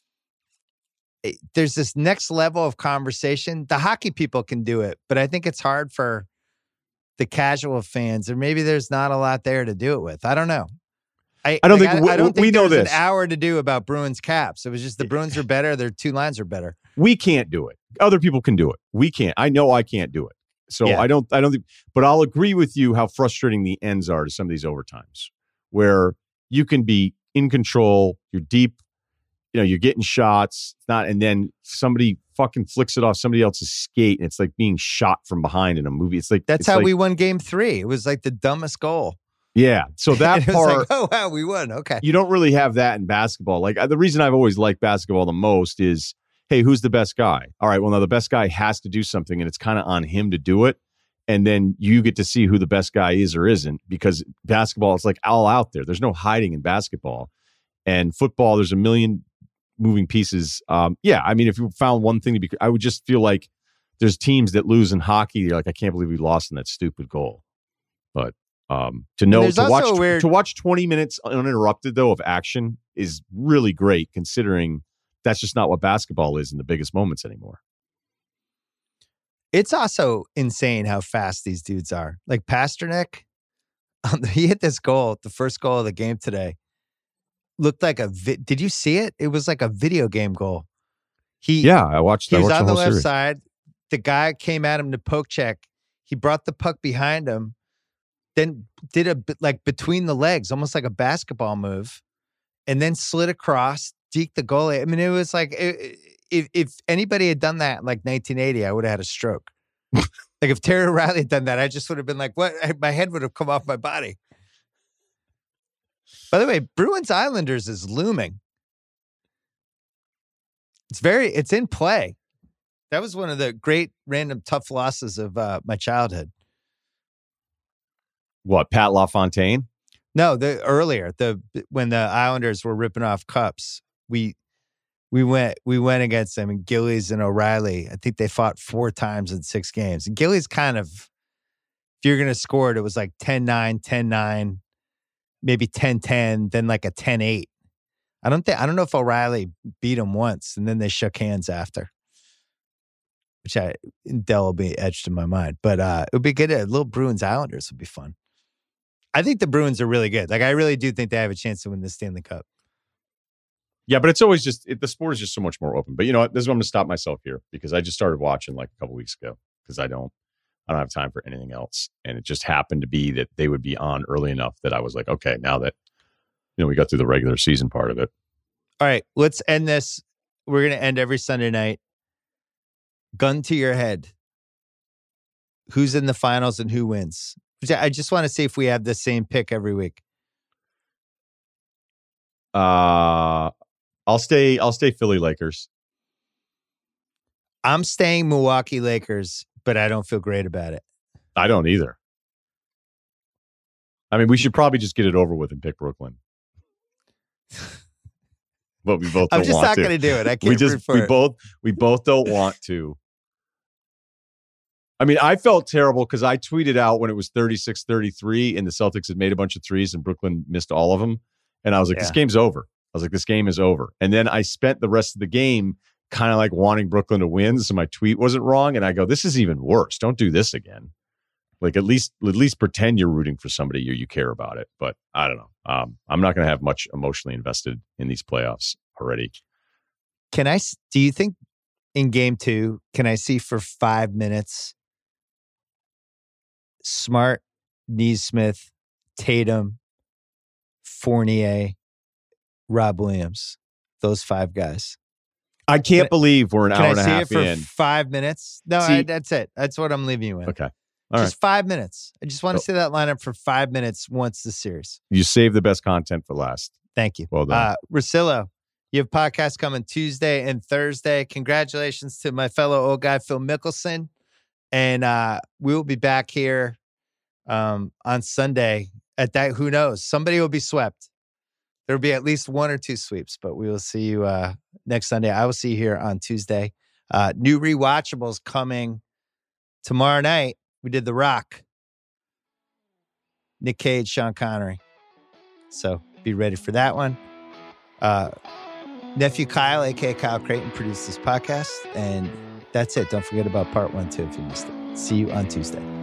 it, there's this next level of conversation. The hockey people can do it, but I think it's hard for the casual fans, or maybe there's not a lot there to do it with. I don't know. I, I don't like, think we, I, I don't think we know there's this. An hour to do about Bruins Caps. It was just the Bruins are better. Their two lines are better. We can't do it. Other people can do it. We can't. I know I can't do it. So yeah. I don't. I don't think. But I'll agree with you how frustrating the ends are to some of these overtimes, where you can be in control. You're deep. You know, you're getting shots. Not, and then somebody fucking flicks it off somebody else's skate, and it's like being shot from behind in a movie. It's like that's it's how like, we won Game Three. It was like the dumbest goal. Yeah. So that part, like, oh wow, we won. Okay. You don't really have that in basketball. Like the reason I've always liked basketball the most is, hey, who's the best guy? All right. Well, now the best guy has to do something, and it's kind of on him to do it. And then you get to see who the best guy is or isn't, because basketball is like all out there. There's no hiding in basketball. And football, there's a million moving pieces. Um, yeah. I mean, if you found one thing to be, I would just feel like there's teams that lose in hockey. You're like, I can't believe we lost in that stupid goal. But Um, to know to watch weird... to watch twenty minutes uninterrupted though of action is really great, considering that's just not what basketball is in the biggest moments anymore. It's also insane how fast these dudes are. Like Pasternak, um, he hit this goal, the first goal of the game today. Looked like a vi- did you see it? It was like a video game goal. He yeah, I watched. He I was watched on the, the whole left series. side. The guy came at him to poke check. He brought the puck behind him, then did a bit like between the legs, almost like a basketball move, and then slid across, deked the goalie. I mean, it was like it, if if anybody had done that in like nineteen eighty, I would have had a stroke. Like if Terry O'Reilly had done that, I just would have been like, what? My head would have come off my body. By the way, Bruins Islanders is looming. It's very, it's in play. That was one of the great random tough losses of uh, my childhood. What, Pat LaFontaine? No, the earlier, the when the Islanders were ripping off cups, we we went we went against them, and Gillies and O'Reilly. I think they fought four times in six games. And Gillies kind of, if you're going to score it, it was like ten nine, ten nine, maybe ten ten, then like a ten eight. I don't think I don't know if O'Reilly beat him once, and then they shook hands after, which I indelibly etched in my mind. But uh, it would be good. A little Bruins Islanders would be fun. I think the Bruins are really good. Like I really do think they have a chance to win the Stanley Cup. Yeah, but it's always just it, the sport is just so much more open. But you know what? This is where I'm going to stop myself here because I just started watching like a couple weeks ago because I don't I don't have time for anything else, and it just happened to be that they would be on early enough that I was like, okay, now that you know we got through the regular season part of it. All right, let's end this. We're going to end every Sunday night. Gun to your head. Who's in the finals and who wins? I just want to see if we have the same pick every week. Uh, I'll stay. I'll stay Philly Lakers. I'm staying Milwaukee Lakers, but I don't feel great about it. I don't either. I mean, we should probably just get it over with and pick Brooklyn. But we both don't I'm just want not to. going to do it. I can't we just root for we it. both we both don't want to. I mean, I felt terrible because I tweeted out when it was thirty-six thirty-three and the Celtics had made a bunch of threes and Brooklyn missed all of them. And I was like, Yeah. this game's over. I was like, this game is over. And then I spent the rest of the game kind of like wanting Brooklyn to win. So my tweet wasn't wrong. And I go, this is even worse. Don't do this again. Like at least at least pretend you're rooting for somebody you you care about it. But I don't know. Um, I'm not going to have much emotionally invested in these playoffs already. Can I, s- do you think in game two, can I see for five minutes Smart, Neesmith, Tatum, Fournier, Rob Williams, those five guys? I can't Can I- believe we're an Can hour I and a see half it for in. five minutes? No, See- I, that's it. That's what I'm leaving you with. Okay. All Just five minutes. I just want to Oh. see that lineup for five minutes once the series. You saved the best content for last. Thank you. Well done. Uh, Russillo, you have podcasts coming Tuesday and Thursday. Congratulations to my fellow old guy, Phil Mickelson. And uh, we will be back here um, on Sunday at that. Who knows? Somebody will be swept. There will be at least one or two sweeps, but we will see you uh, next Sunday. I will see you here on Tuesday. Uh, new rewatchables coming tomorrow night. We did The Rock. Nick Cage, Sean Connery. So be ready for that one. Uh, nephew Kyle, a k a. Kyle Creighton, produced this podcast. And that's it. Don't forget about part one, too, if you missed it. See you on Tuesday.